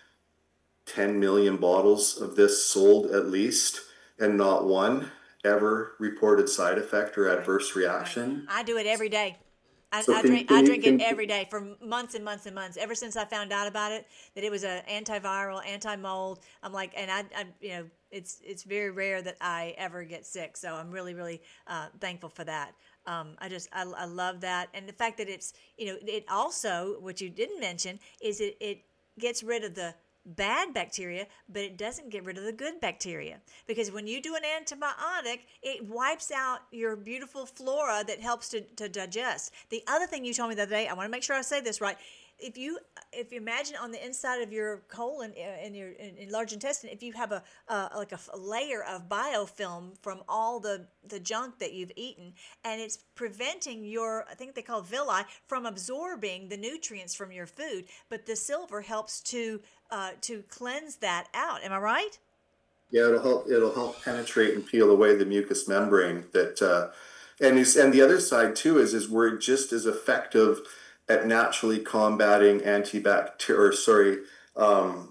Speaker 9: ten million bottles of this sold at least, and not one ever reported side effect or adverse reaction.
Speaker 2: I do it every day. I,
Speaker 9: So
Speaker 2: I
Speaker 9: can-
Speaker 2: drink
Speaker 9: can
Speaker 2: I
Speaker 9: you-
Speaker 2: drink
Speaker 9: can-
Speaker 2: it every day for months and months and months. Ever since I found out about it, that it was an antiviral, anti-mold. I'm like, and I, I, you know, it's it's very rare that I ever get sick. So I'm really, really uh, thankful for that. Um, I just I, I love that, and the fact that it's, you know, it also, what you didn't mention is it it gets rid of the bad bacteria, but it doesn't get rid of the good bacteria. Because when you do an antibiotic, it wipes out your beautiful flora that helps to, to digest. The other thing you told me the other day, I want to make sure I say this right. If you if you imagine on the inside of your colon uh, in your in, in large intestine, if you have a uh, like a, f- a layer of biofilm from all the, the junk that you've eaten, and it's preventing your, I think they call it villi, from absorbing the nutrients from your food. But the silver helps to uh, to cleanse that out. Am I right?
Speaker 9: Yeah, it'll help. It'll help penetrate and peel away the mucous membrane. That uh, and is and the other side too is is we're just as effective at naturally combating antibacterial, or sorry, um,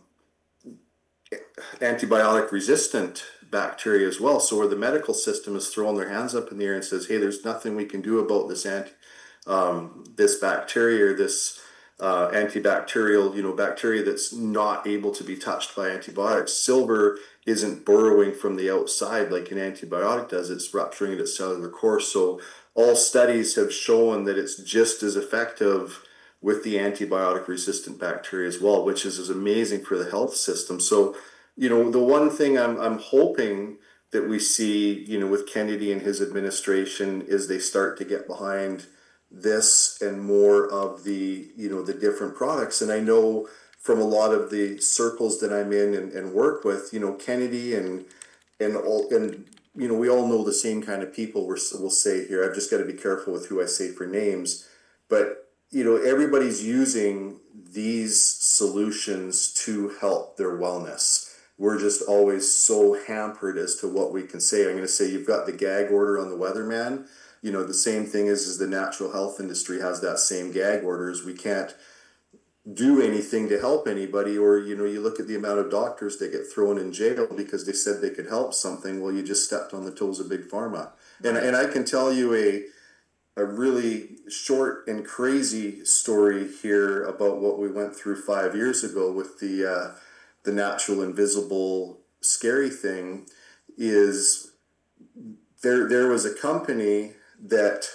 Speaker 9: antibiotic resistant bacteria as well. So where the medical system is throwing their hands up in the air and says, "Hey, there's nothing we can do about this anti, um, this bacteria, or this uh, antibacterial, you know, bacteria that's not able to be touched by antibiotics." Silver isn't burrowing from the outside like an antibiotic does; it's rupturing at its cellular core. So all studies have shown that it's just as effective with the antibiotic resistant bacteria as well, which is, is amazing for the health system. So, you know, the one thing I'm I'm hoping that we see, you know, with Kennedy and his administration is they start to get behind this and more of the, you know, the different products. And I know from a lot of the circles that I'm in and, and work with, you know, Kennedy and and all and you know, we all know the same kind of people. We're, we'll say here. I've just got to be careful with who I say for names, but you know, everybody's using these solutions to help their wellness. We're just always so hampered as to what we can say. I'm going to say you've got the gag order on the weatherman. You know, the same thing is, is the natural health industry has that same gag orders. We can't do anything to help anybody, or, you know, you look at the amount of doctors that get thrown in jail because they said they could help something. Well, you just stepped on the toes of big pharma. And, and I can tell you a, a really short and crazy story here about what we went through five years ago with the, uh, the natural invisible scary thing is there, there was a company that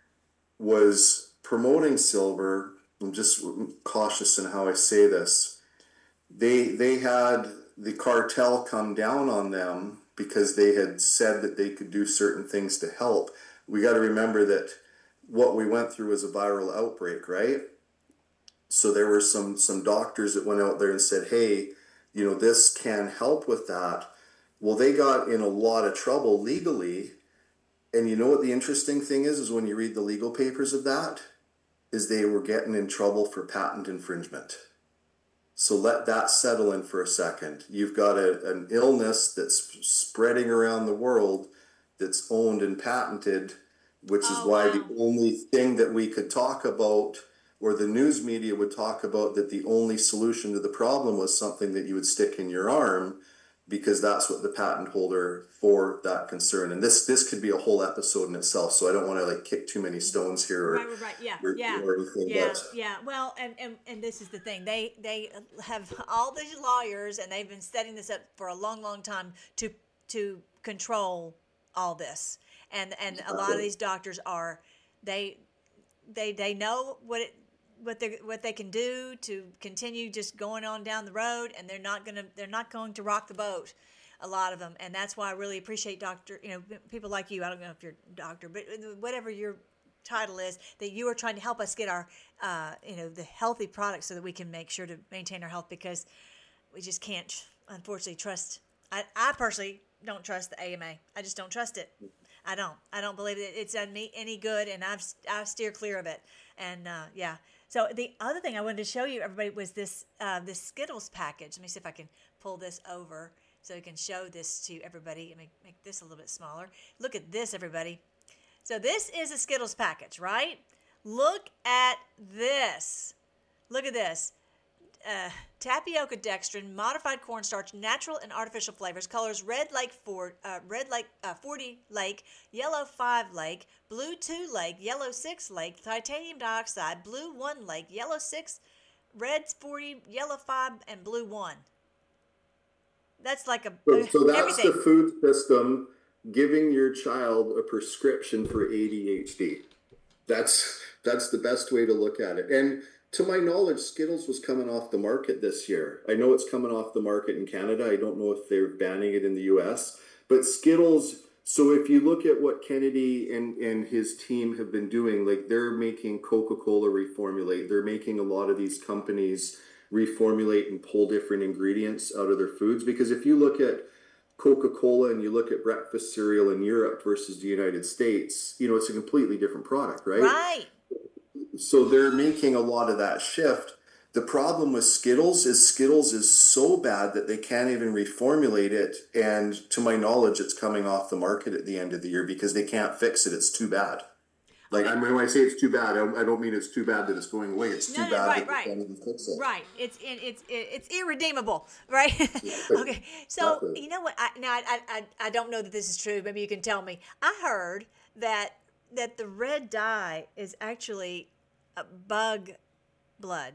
Speaker 9: was promoting silver. I'm just cautious in how I say this. They they had the cartel come down on them because they had said that they could do certain things to help. We got to remember that what we went through was a viral outbreak, right? So there were some some doctors that went out there and said, "Hey, you know, this can help with that." Well, they got in a lot of trouble legally. And you know what the interesting thing is, is when you read the legal papers of that, is they were getting in trouble for patent infringement. So let that settle in for a second. You've got a, an illness that's spreading around the world that's owned and patented, which is
Speaker 2: Oh,
Speaker 9: why
Speaker 2: wow.
Speaker 9: the only thing that we could talk about, or the news media would talk about, that the only solution to the problem was something that you would stick in your arm, because that's what the patent holder for that concern. And this this could be a whole episode in itself, so I don't want to like kick too many stones here, or
Speaker 2: Right, right, right. Yeah,
Speaker 9: or,
Speaker 2: yeah,
Speaker 9: or anything.
Speaker 2: yeah,
Speaker 9: But
Speaker 2: yeah. Well, and, and and this is the thing. They they have all these lawyers, and they've been setting this up for a long, long time to to control all this. And and a lot of these doctors are they they they know what it what they what they can do to continue just going on down the road, and they're not gonna they're not going to rock the boat. A lot of them, and that's why I really appreciate doctor, you know, people like you. I don't know if you're a doctor, but whatever your title is, that you are trying to help us get our, uh, you know, the healthy products so that we can make sure to maintain our health, because we just can't unfortunately trust. I, I personally don't trust the A M A. I just don't trust it. I don't. I don't believe that it's done me any good, and I've I steer clear of it. And uh, yeah. So the other thing I wanted to show you, everybody, was this uh, this Skittles package. Let me see if I can pull this over so we can show this to everybody. Let me make this a little bit smaller. Look at this, everybody. So this is a Skittles package, right? Look at this. Look at this. Uh, tapioca dextrin, modified cornstarch, natural and artificial flavors, colors red like four, uh, red like uh, forty lake, yellow five lake, blue two lake, yellow six lake, titanium dioxide, blue one lake, yellow six, red forty, yellow five, and blue one. That's like a
Speaker 9: So, so that's
Speaker 2: everything.
Speaker 9: the food system giving your child a prescription for A D H D. That's that's the best way to look at it. And to my knowledge, Skittles was coming off the market this year. I know it's coming off the market in Canada. I don't know if they're banning it in the U S. But Skittles, so if you look at what Kennedy and, and his team have been doing, like they're making Coca-Cola reformulate. They're making a lot of these companies reformulate and pull different ingredients out of their foods. Because if you look at Coca-Cola and you look at breakfast cereal in Europe versus the United States, you know, it's a completely different product, right?
Speaker 2: Right.
Speaker 9: So they're making a lot of that shift. The problem with Skittles is Skittles is so bad that they can't even reformulate it. And to my knowledge, it's coming off the market at the end of the year because they can't fix it. It's too bad. Like, I mean, when I say it's too bad, I don't mean it's too bad that it's going away. It's too
Speaker 2: No, no,
Speaker 9: bad
Speaker 2: right,
Speaker 9: that
Speaker 2: right.
Speaker 9: they can't even fix it.
Speaker 2: Right. It's it, it's it, it's irredeemable, right? Okay. So
Speaker 9: Exactly.
Speaker 2: you know what? I, now I, I I don't know that this is true. Maybe you can tell me. I heard that that the red dye is actually a bug blood.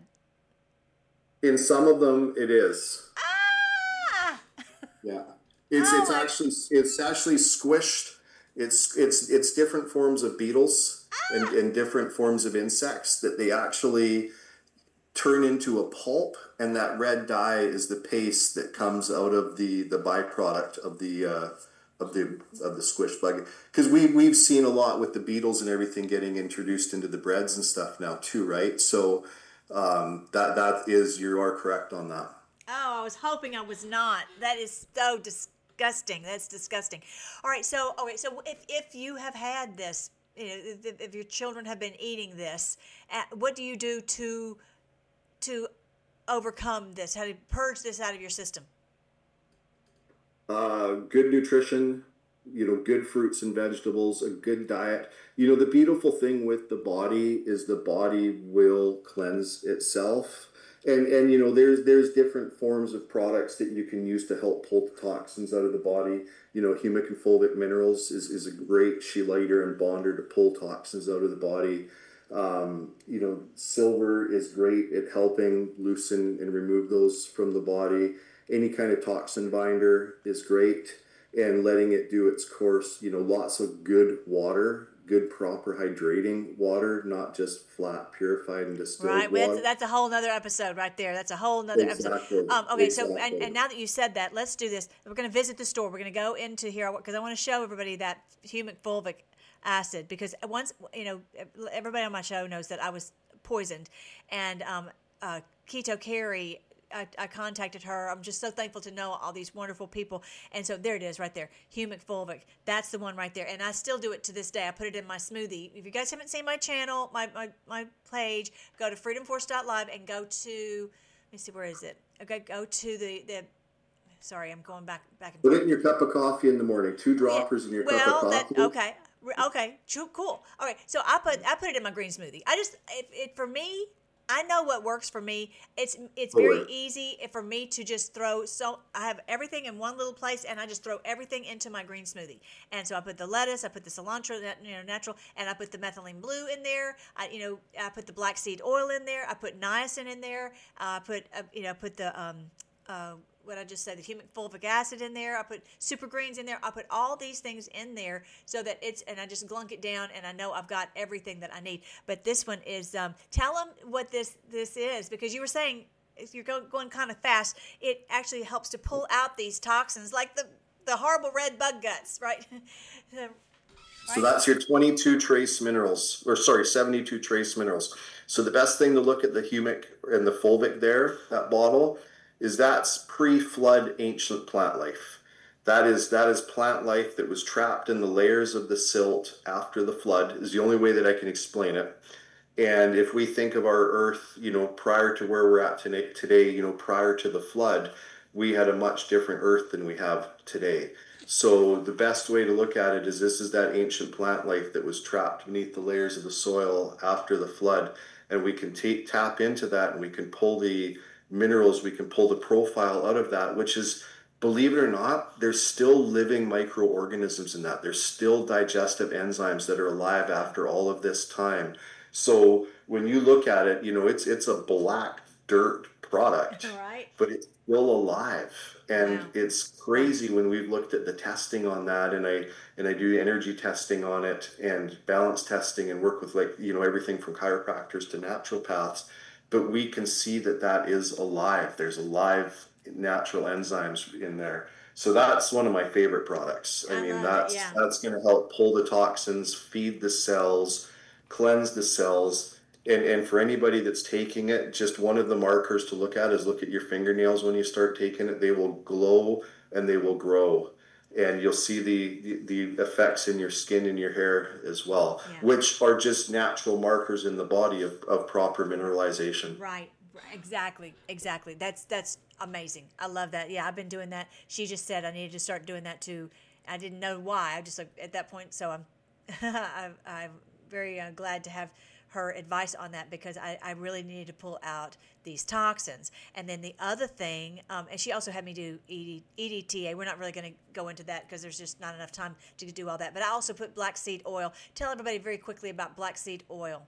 Speaker 9: In some of them, it is.
Speaker 2: Ah!
Speaker 9: Yeah. It's
Speaker 2: Oh
Speaker 9: it's
Speaker 2: my-
Speaker 9: actually it's actually squished. It's it's it's different forms of beetles and, and different forms of insects that they actually turn into a pulp, and that red dye is the paste that comes out of the the byproduct of the uh, of the of the squish bug. Because we we've seen a lot with the beetles and everything getting introduced into the breads and stuff now too, right? So um, that that is you are correct on that.
Speaker 2: Oh, I was hoping I was not. That is so disgusting. That's disgusting. All right, so all right, so if if you have had this, you know, if, if your children have been eating this, uh, what do you do to to overcome this? How do you purge this out of your system?
Speaker 9: Uh, good nutrition, you know, good fruits and vegetables, a good diet. You know, the beautiful thing with the body is the body will cleanse itself. And, and you know, there's there's different forms of products that you can use to help pull the toxins out of the body. You know, humic and fulvic minerals is, is a great chelator and bonder to pull toxins out of the body. Um, you know, silver is great at helping loosen and remove those from the body. Any kind of toxin binder is great, and letting it do its course. You know, lots of good water, good proper hydrating water, not just flat purified and distilled
Speaker 2: Right,
Speaker 9: water.
Speaker 2: well, that's, that's a whole nother episode right there. That's a whole nother
Speaker 9: Exactly,
Speaker 2: episode. Um, okay, so and,
Speaker 9: exactly.
Speaker 2: and now that you said that, let's do this. We're going to visit the store. We're going to go into here because I want to show everybody that humic fulvic acid, because once, you know, everybody on my show knows that I was poisoned, and um, uh, Keto Carrie, I, I contacted her. I'm just so thankful to know all these wonderful people. And so there it is right there, humic fulvic. That's the one right there. And I still do it to this day. I put it in my smoothie. If you guys haven't seen my channel, my, my, my page, go to freedom force dot live and go to, let me see, where is it? Okay, go to the, the sorry, I'm going back back and
Speaker 9: Put
Speaker 2: forth.
Speaker 9: it in your cup of coffee in the morning. Two droppers in your
Speaker 2: Well,
Speaker 9: cup of
Speaker 2: that
Speaker 9: coffee.
Speaker 2: okay, Re- okay, true, cool. All right, so I put I put it in my green smoothie. I just it, it for me. I know what works for me. It's it's very
Speaker 9: Alright.
Speaker 2: easy for me to just throw. So I have everything in one little place, and I just throw everything into my green smoothie. And so I put the lettuce, I put the cilantro, that, you know, natural, and I put the methylene blue in there. I you know I put the black seed oil in there. I put niacin in there. Uh, I put uh, you know put the um uh. what I just said, the humic fulvic acid in there. I put super greens in there. I put all these things in there so that it's, and I just glunk it down, and I know I've got everything that I need. But this one is, um, tell them what this this is, because you were saying if you're go, going kind of fast, it actually helps to pull out these toxins, like the the horrible red bug guts, right?
Speaker 9: So that's your twenty-two trace minerals, or sorry, seventy-two trace minerals. So the best thing to look at the humic and the fulvic there, that bottle, is that's pre-flood ancient plant life. That is that is plant life that was trapped in the layers of the silt after the flood, is the only way that I can explain it. And if we think of our Earth, you know, prior to where we're at today, today, you know, prior to the flood, we had a much different Earth than we have today. So the best way to look at it is this is that ancient plant life that was trapped beneath the layers of the soil after the flood. And we can t- tap into that, and we can pull the minerals, we can pull the profile out of that, which is, believe it or not, there's still living microorganisms in that. There's still digestive enzymes that are alive after all of this time. So when you look at it, you know, it's it's a black dirt product,
Speaker 2: right.
Speaker 9: but it's still alive. And
Speaker 2: Wow.
Speaker 9: it's crazy when we've looked at the testing on that, and I and I do energy testing on it and balance testing and work with, like, you know, everything from chiropractors to naturopaths, but we can see that that is alive. There's alive natural enzymes in there. So that's one of my favorite products. I,
Speaker 2: I
Speaker 9: mean,
Speaker 2: love it,
Speaker 9: that's
Speaker 2: yeah.
Speaker 9: that's going to help pull the toxins, feed the cells, cleanse the cells. And and for anybody that's taking it, just one of the markers to look at is look at your fingernails when you start taking it. They will glow and they will grow. And you'll see the, the, the effects in your skin and your hair as well,
Speaker 2: Yeah.
Speaker 9: which are just natural markers in the body of, of proper mineralization.
Speaker 2: Right. Exactly. Exactly. That's that's amazing. I love that. Yeah, I've been doing that. She just said I needed to start doing that too. I didn't know why. I just like at that point. So I'm I'm, I'm very uh, glad to have her advice on that, because I, I really needed to pull out these toxins. And then the other thing, um, and she also had me do E D T A. We're not really going to go into that because there's just not enough time to do all that. But I also put black seed oil. Tell everybody very quickly about black seed oil.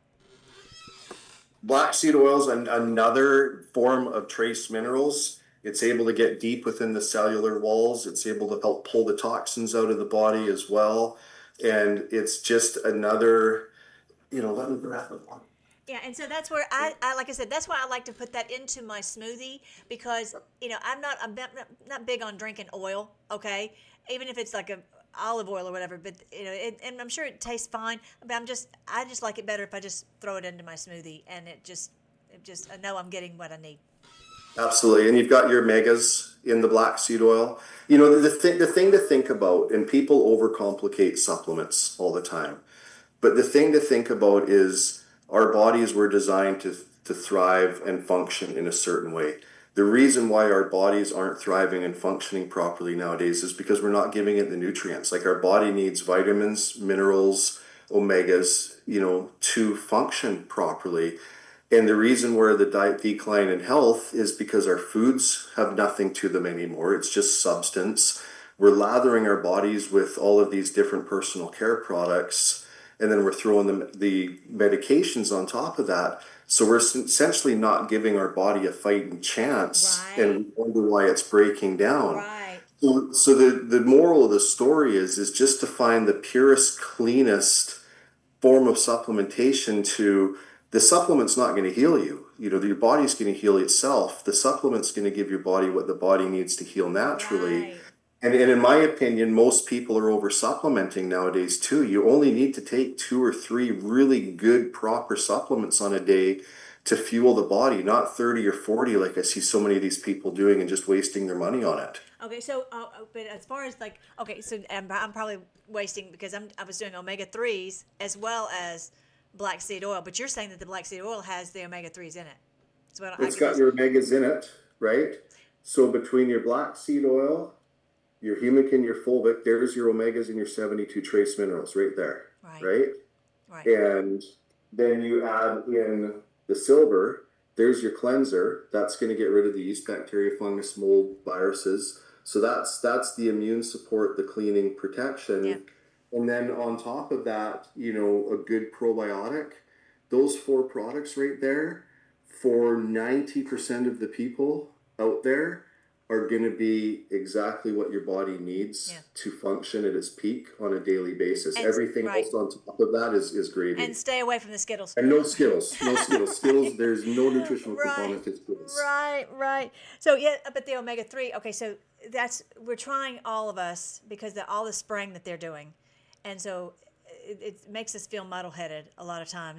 Speaker 9: Black seed oil is an, another form of trace minerals. It's able to get deep within the cellular walls. It's able to help pull the toxins out of the body as well. And it's just another, you know, let me grab it.
Speaker 2: Yeah, and so that's where I, I, like I said, that's why I like to put that into my smoothie, because, you know, I'm not, I'm not, not big on drinking oil, okay? Even if it's like a olive oil or whatever, but, you know, it, and I'm sure it tastes fine, but I'm just, I just like it better if I just throw it into my smoothie, and it just, it just, I know I'm getting what I need.
Speaker 9: Absolutely. And you've got your omegas in the black seed oil. You know, the, th- the thing to think about, and people overcomplicate supplements all the time, but the thing to think about is our bodies were designed to, to thrive and function in a certain way. The reason why our bodies aren't thriving and functioning properly nowadays is because we're not giving it the nutrients. Like, our body needs vitamins, minerals, omegas, you know, to function properly. And the reason where the diet decline in health is because our foods have nothing to them anymore. It's just substance. We're lathering our bodies with all of these different personal care products, and then we're throwing the, the medications on top of that. So we're essentially not giving our body a fighting chance,
Speaker 2: Right.
Speaker 9: and we wonder why it's breaking down.
Speaker 2: Right.
Speaker 9: So, so the, the moral of the story is, is just to find the purest, cleanest form of supplementation. To the supplement's not going to heal you. You know, your body's going to heal itself. The supplement's going to give your body what the body needs to heal naturally.
Speaker 2: Right.
Speaker 9: And, and in my opinion, most people are over supplementing nowadays too. You only need to take two or three really good, proper supplements on a day to fuel the body, not thirty or forty like I see so many of these people doing and just wasting their money on it.
Speaker 2: Okay, so, uh, but as far as like, okay, so I'm, I'm probably wasting, because I'm, I was doing omega threes as well as black seed oil, but you're saying that the black seed oil has the omega threes in it. So I,
Speaker 9: It's got your omegas in it, right? So between your black seed oil, your humic and your fulvic, there's your omegas and your seventy-two trace minerals right there,
Speaker 2: Right.
Speaker 9: right?
Speaker 2: Right.
Speaker 9: And then you add in the silver, there's your cleanser. That's going to get rid of the yeast, bacteria, fungus, mold, viruses. So that's that's the immune support, the cleaning, protection.
Speaker 2: Yeah.
Speaker 9: And then on top of that, you know, a good probiotic. Those four products right there, for ninety percent of the people out there, are going to be exactly what your body needs
Speaker 2: Yeah.
Speaker 9: to function at its peak on a daily basis.
Speaker 2: And-
Speaker 9: Everything
Speaker 2: right.
Speaker 9: else on top of that is, is gravy.
Speaker 2: And stay away from the Skittles.
Speaker 9: And no Skittles, no Skittles. Skittles, there's no nutritional
Speaker 2: Right.
Speaker 9: component to Skittles.
Speaker 2: Right, right. So yeah, but the omega three. Okay, so that's we're trying all of us because the, all the spraying that they're doing, and so it, it makes us feel muddle headed a lot of times.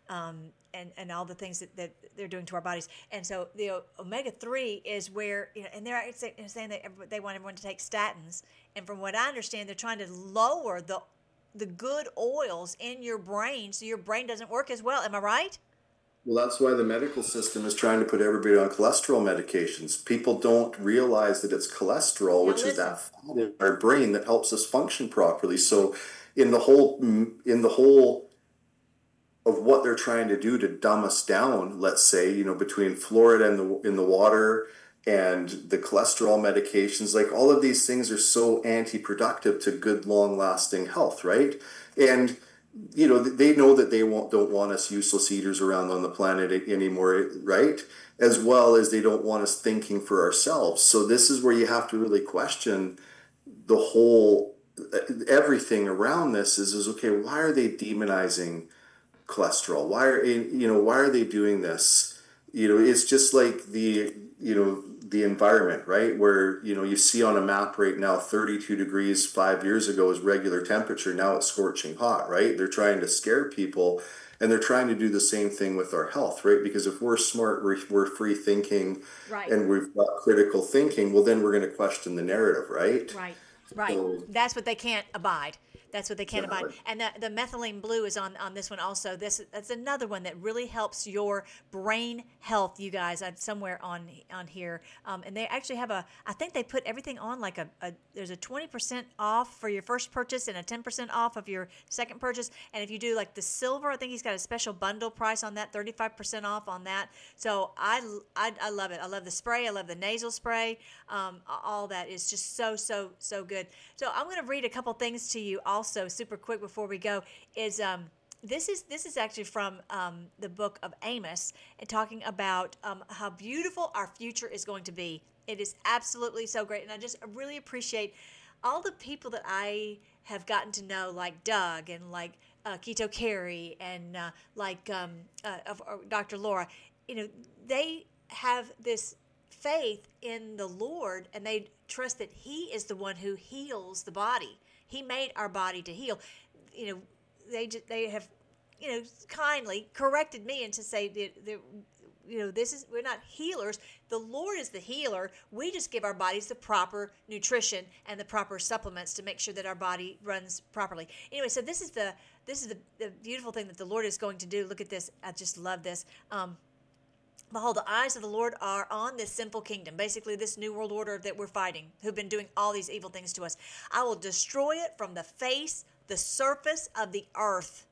Speaker 2: um, and, and all the things that, that they're doing to our bodies. And so the omega three is where, you know, and they're saying that they want everyone to take statins. And from what I understand, they're trying to lower the the good oils in your brain so your brain doesn't work as well. Am I right?
Speaker 9: Well, that's why the medical system is trying to put everybody on cholesterol medications. People don't realize that it's cholesterol,
Speaker 2: Now
Speaker 9: which
Speaker 2: listen.
Speaker 9: is that fat in our brain that helps us function properly. So in the whole in the whole of what they're trying to do to dumb us down, let's say, you know, between fluoride in the in the water and the cholesterol medications, like all of these things are so anti-productive to good, long-lasting health, right? And you know, they know that they won't don't want us useless eaters around on the planet anymore, right? As well as they don't want us thinking for ourselves. So this is where you have to really question the whole everything around this. Is is okay? Why are they demonizing cholesterol? Why are you know why are they doing this? You know, it's just like the you know the environment, right? Where you know you see on a map right now, thirty-two degrees five years ago is regular temperature. Now it's scorching hot, right? They're trying to scare people, and they're trying to do the same thing with our health, right? Because if we're smart, we're, we're free thinking,
Speaker 2: Right.
Speaker 9: and we've got critical thinking. Well, then we're going to question the narrative, right?
Speaker 2: Right, right.
Speaker 9: So-
Speaker 2: That's what they can't abide. That's what they can't
Speaker 9: Yeah.
Speaker 2: abide. And the, the methylene blue is on, on this one also. This that's another one that really helps your brain health, you guys. I'm somewhere on on here. Um, and they actually have a, I think they put everything on like a, a there's a twenty percent off for your first purchase and a ten percent off of your second purchase. And if you do like the silver, I think he's got a special bundle price on that, thirty-five percent off on that. So I, I, I love it. I love the spray. I love the nasal spray. Um, all that is just so, so, so good. So I'm going to read a couple things to you also. Also, super quick before we go, is um, this is this is actually from um, the book of Amos, and talking about um, how beautiful our future is going to be. It is absolutely so great, and I just really appreciate all the people that I have gotten to know, like Doug and like uh, Keto Carey and uh, like um, uh, uh, Doctor Laura. You know, they have this faith in the Lord, and they trust that He is the one who heals the body. He made our body to heal. You know, they just, they have, you know, kindly corrected me and to say that, that, you know, this is, we're not healers. The Lord is the healer. We just give our bodies the proper nutrition and the proper supplements to make sure that our body runs properly. Anyway, so this is the this is the, the beautiful thing that the Lord is going to do. Look at this. I just love this. Um, Behold, the eyes of the Lord are on this sinful kingdom, basically this new world order that we're fighting, who've been doing all these evil things to us. I will destroy it from the face, the surface of the earth.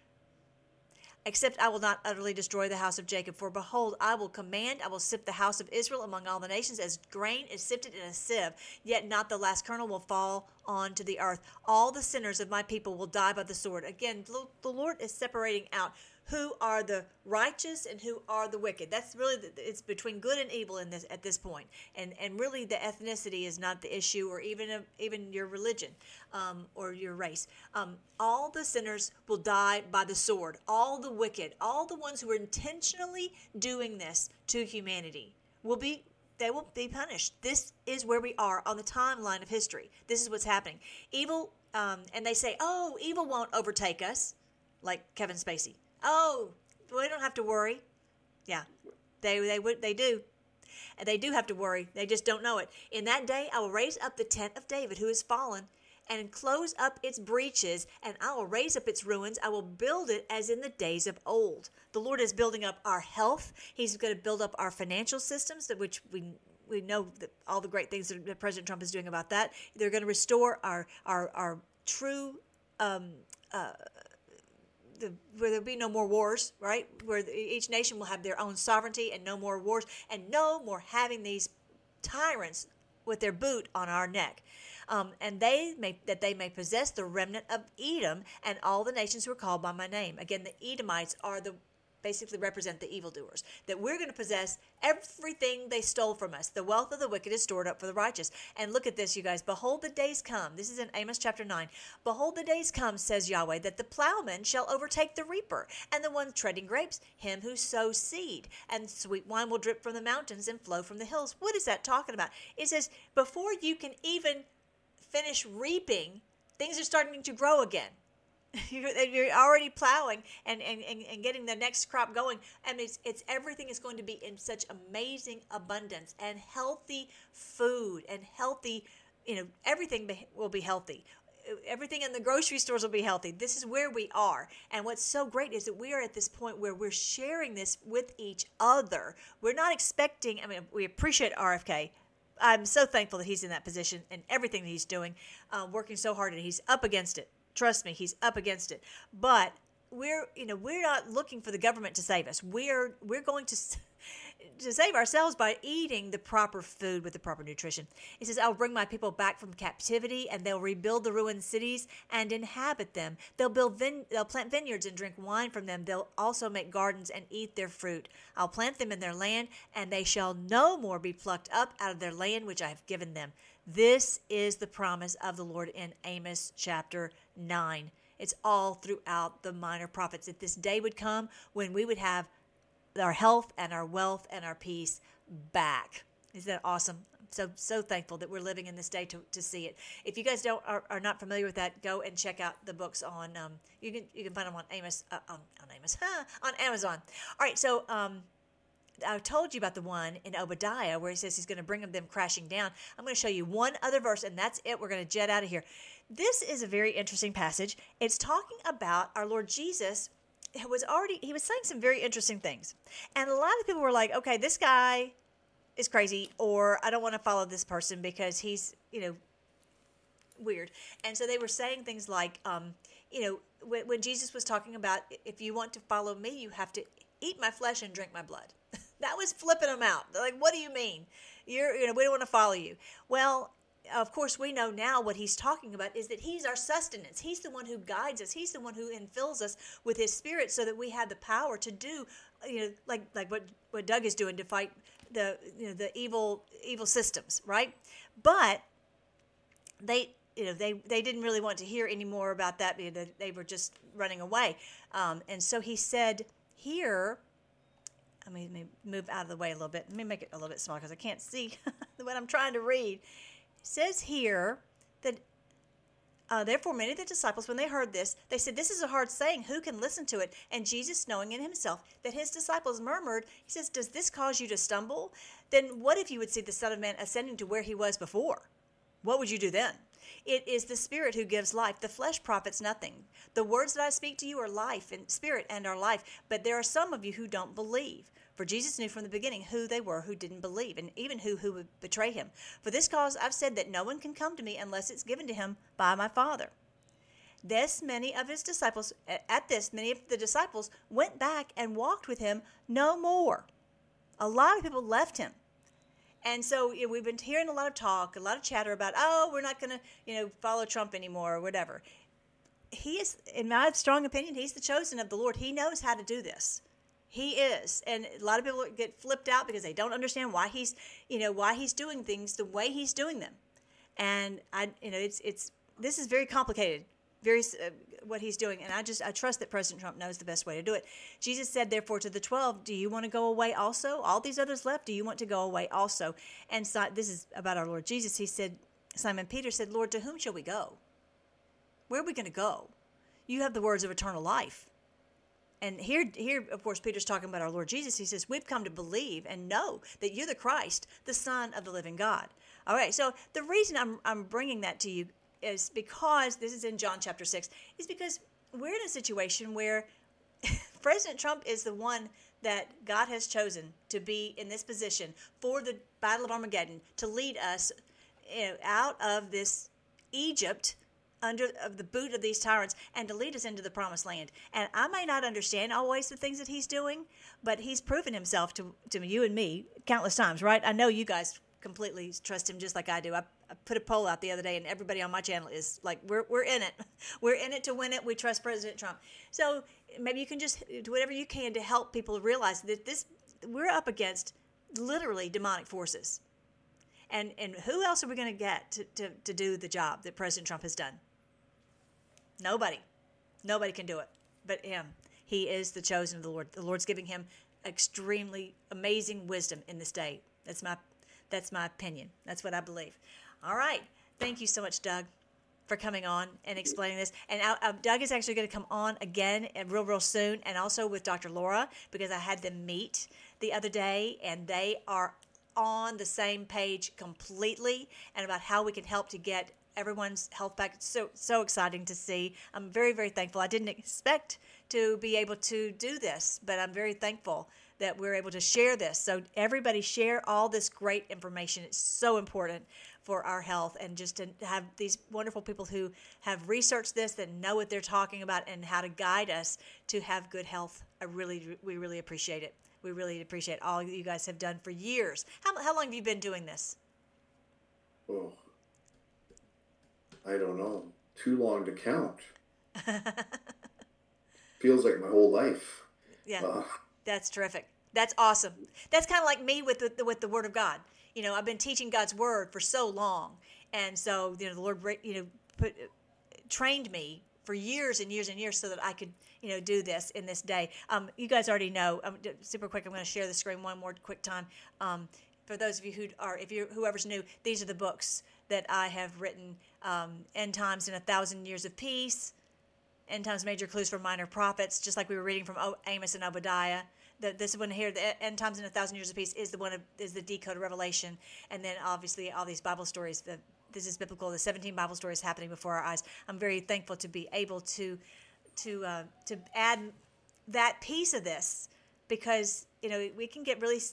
Speaker 2: Except I will not utterly destroy the house of Jacob. For behold, I will command, I will sift the house of Israel among all the nations as grain is sifted in a sieve. Yet not the last kernel will fall onto the earth. All the sinners of my people will die by the sword. Again, the Lord is separating out who are the righteous and who are the wicked. That's really, the, it's between good and evil in this at this point. And and really the ethnicity is not the issue, or even a, even your religion um, or your race. Um, all the sinners will die by the sword. All the wicked, all the ones who are intentionally doing this to humanity will be, they will be punished. This is where we are on the timeline of history. This is what's happening. Evil, um, and they say, oh, evil won't overtake us, like Kevin Spacey. Oh, we don't have to worry. Yeah, they they would they do, and they do have to worry. They just don't know it. In that day, I will raise up the tent of David, who is fallen, and close up its breaches, and I will raise up its ruins. I will build it as in the days of old. The Lord is building up our health. He's going to build up our financial systems, that which we we know that all the great things that President Trump is doing about that. They're going to restore our our our true. Um, uh, The, where there'll be no more wars, right? Where the, each nation will have their own sovereignty and no more wars, and no more having these tyrants with their boot on our neck. Um, and they may that they may possess the remnant of Edom and all the nations who are called by my name. Again, the Edomites are the basically represent the evildoers, that we're going to possess everything they stole from us. The wealth of the wicked is stored up for the righteous. And look at this, you guys. Behold, the days come. This is in Amos chapter nine. Behold, the days come, says Yahweh, that the plowman shall overtake the reaper, and the one treading grapes, him who sows seed. And sweet wine will drip from the mountains and flow from the hills. What is that talking about? It says, before you can even finish reaping, things are starting to grow again. You're, you're already plowing and, and, and, and getting the next crop going. And it's, it's everything is going to be in such amazing abundance, and healthy food and healthy, you know, everything be, will be healthy. Everything in the grocery stores will be healthy. This is where we are. And what's so great is that we are at this point where we're sharing this with each other. We're not expecting, I mean, we appreciate R F K. I'm so thankful that he's in that position and everything that he's doing, uh, working so hard, and he's up against it. Trust me, he's up against it. But we're, you know, we're not looking for the government to save us. We're we're going to to save ourselves by eating the proper food with the proper nutrition. It says, "I'll bring my people back from captivity, and they'll rebuild the ruined cities and inhabit them. They'll build vine- they'll plant vineyards and drink wine from them. They'll also make gardens and eat their fruit. I'll plant them in their land, and they shall no more be plucked up out of their land which I have given them." This is the promise of the Lord in Amos chapter nine. It's all throughout the minor prophets, that this day would come when we would have our health and our wealth and our peace back. Isn't that awesome? I'm so, so thankful that we're living in this day to, to see it. If you guys don't are, are not familiar with that, go and check out the books on, um, you can you can find them on Amos, uh, on, on Amos, on Amazon. All right, so um, I told you about the one in Obadiah where he says he's going to bring them crashing down. I'm going to show you one other verse, and that's it. We're going to jet out of here. This is a very interesting passage. It's talking about our Lord Jesus. It was already, he was saying some very interesting things. And a lot of people were like, okay, this guy is crazy, or I don't want to follow this person because he's, you know, weird. And so they were saying things like, um, you know, when, when Jesus was talking about, if you want to follow me, you have to eat my flesh and drink my blood. That was flipping them out. They're like, what do you mean? You're, you know, we don't want to follow you. Well, of course, we know now what he's talking about is that he's our sustenance. He's the one who guides us. He's the one who infills us with his spirit so that we have the power to do, you know, like like what, what Doug is doing to fight the, you know, the evil evil systems, right? But they, you know, they, they didn't really want to hear any more about that because they were just running away. Um, and so he said here, let me, let me move out of the way a little bit. Let me make it a little bit smaller because I can't see what I'm trying to read. Says here that uh, therefore many of the disciples, when they heard this, they said, this is a hard saying. Who can listen to it? And Jesus, knowing in himself that his disciples murmured, he says, does this cause you to stumble? Then what if you would see the Son of Man ascending to where he was before? What would you do then? It is the Spirit who gives life. The flesh profits nothing. The words that I speak to you are life and spirit and are life. But there are some of you who don't believe. For Jesus knew from the beginning who they were who didn't believe, and even who, who would betray him. For this cause I've said that no one can come to me unless it's given to him by my Father. This many of his disciples, at this, many of the disciples went back and walked with him no more. A lot of people left him. And so you know, we've been hearing a lot of talk, a lot of chatter about, oh, we're not going to, you know, follow Trump anymore or whatever. He is, in my strong opinion, he's the chosen of the Lord. He knows how to do this. He is. And a lot of people get flipped out because they don't understand why he's, you know, why he's doing things the way he's doing them. And I, you know, it's, it's, this is very complicated, very, uh, what he's doing. And I just, I trust that President Trump knows the best way to do it. Jesus said, therefore, to the twelve, do you want to go away also? All these others left, do you want to go away also? And so, this is about our Lord Jesus. He said, Simon Peter said, Lord, to whom shall we go? Where are we going to go? You have the words of eternal life. And here, here, of course, Peter's talking about our Lord Jesus. He says, we've come to believe and know that you're the Christ, the Son of the living God. All right, so the reason I'm, I'm bringing that to you is because, this is in John chapter six, is because we're in a situation where President Trump is the one that God has chosen to be in this position for the Battle of Armageddon, to lead us, you know, out of this Egypt, under of the boot of these tyrants, and to lead us into the promised land. And I may not understand always the things that he's doing, but he's proven himself to, to you and me countless times, right? I know you guys completely trust him just like I do. I, I put a poll out the other day, and everybody on my channel is like, we're we're in it. We're in it to win it. We trust President Trump. So maybe you can just do whatever you can to help people realize that this we're up against literally demonic forces. And and who else are we going to get to, to, to do the job that President Trump has done? Nobody. Nobody can do it but him. He is the chosen of the Lord. The Lord's giving him extremely amazing wisdom in this day. That's my that's my opinion. That's what I believe. All right. Thank you so much, Doug. for coming on and explaining this. And uh, uh, Doug is actually going to come on again and real, real soon, and also with Doctor Laura, because I had them meet the other day, and they are on the same page completely, and about how we can help to get everyone's health back. It's so, so exciting to see. I'm very, very thankful. I didn't expect to be able to do this, but I'm very thankful that we're able to share this. So everybody share all this great information. It's so important for our health, and just to have these wonderful people who have researched this, that know what they're talking about and how to guide us to have good health. I really, we really appreciate it. We really appreciate all you guys have done for years. How, how long have you been doing this?
Speaker 9: Oh, I don't know. Too long to count. Feels like my whole life.
Speaker 2: Yeah,
Speaker 9: Uh,
Speaker 2: that's terrific. That's awesome. That's kind of like me with the, with the Word of God. You know, I've been teaching God's Word for so long, and so you know, the Lord, you know, put trained me for years and years and years so that I could, you know, do this in this day. Um, you guys already know. Um, super quick, I'm going to share the screen one more quick time. Um, for those of you who are, if you whoever's new, these are the books that I have written: um, End Times and a Thousand Years of Peace, End Times Major Clues for Minor Prophets, just like we were reading from o- Amos and Obadiah. The, this one here, the End Times and a Thousand Years of Peace, is the one of, is the decode of Revelation, and then obviously all these Bible stories. The, this is biblical. The seventeen Bible stories happening before our eyes. I'm very thankful to be able to to uh, to add that piece of this, because you know we can get really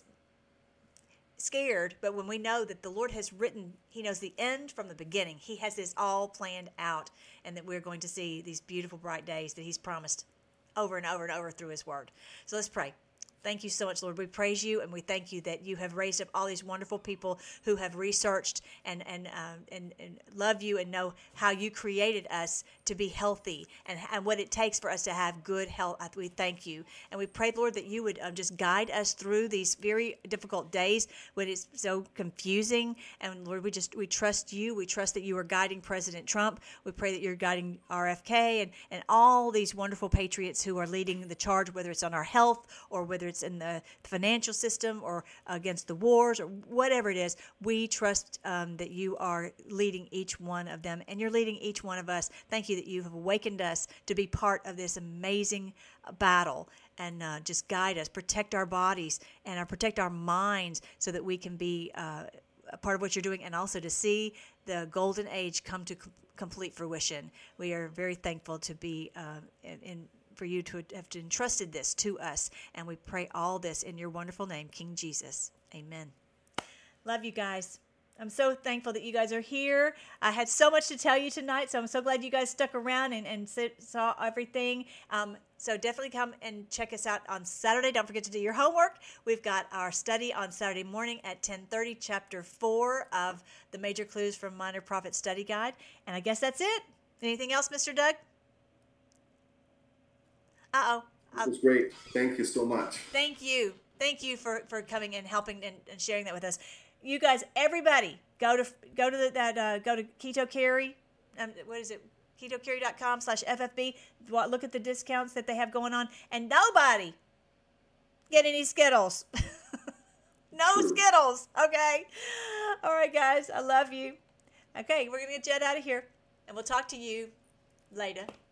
Speaker 2: scared, but when we know that the Lord has written, He knows the end from the beginning. He has this all planned out, and that we're going to see these beautiful, bright days that He's promised over and over and over through His Word. So let's pray. Thank you so much, Lord. We praise you, and we thank you that you have raised up all these wonderful people who have researched and and uh, and, and love you and know how you created us to be healthy, and, and what it takes for us to have good health. We thank you, and we pray, Lord, that you would um, just guide us through these very difficult days when it's so confusing. And Lord, we just we trust you. We trust that you are guiding President Trump. We pray that you're guiding R F K and and all these wonderful patriots who are leading the charge, whether it's on our health or whether it's in the financial system or against the wars or whatever it is. We trust um, that you are leading each one of them, and you're leading each one of us. Thank you that you have awakened us to be part of this amazing battle, and uh, just guide us, protect our bodies, and uh, protect our minds so that we can be uh, a part of what you're doing, and also to see the golden age come to c- complete fruition. We are very thankful to be uh, in, in for you to have entrusted this to us, and we pray all this in your wonderful name, King Jesus. Amen. Love you guys. I'm so thankful that you guys are here. I had so much to tell you tonight, so I'm so glad you guys stuck around and, and sit, saw everything. Um, so definitely come and check us out on Saturday. Don't forget to do your homework. We've got our study on Saturday morning at ten thirty, Chapter four of the Major Clues from Minor Prophet Study Guide. And I guess that's it. Anything else, Mister Doug? Uh-oh.
Speaker 9: This was great. Thank you so much.
Speaker 2: Thank you. Thank you for, for coming and helping and, and sharing that with us. You guys, everybody, go to go to the, that uh, go to Keto Carry. Um, what is it? KetoCarry.com slash FFB. Look at the discounts that they have going on, and nobody get any Skittles. No
Speaker 9: True.
Speaker 2: Skittles. Okay. All right, guys. I love you. Okay, we're gonna get Jed out of here, and we'll talk to you later.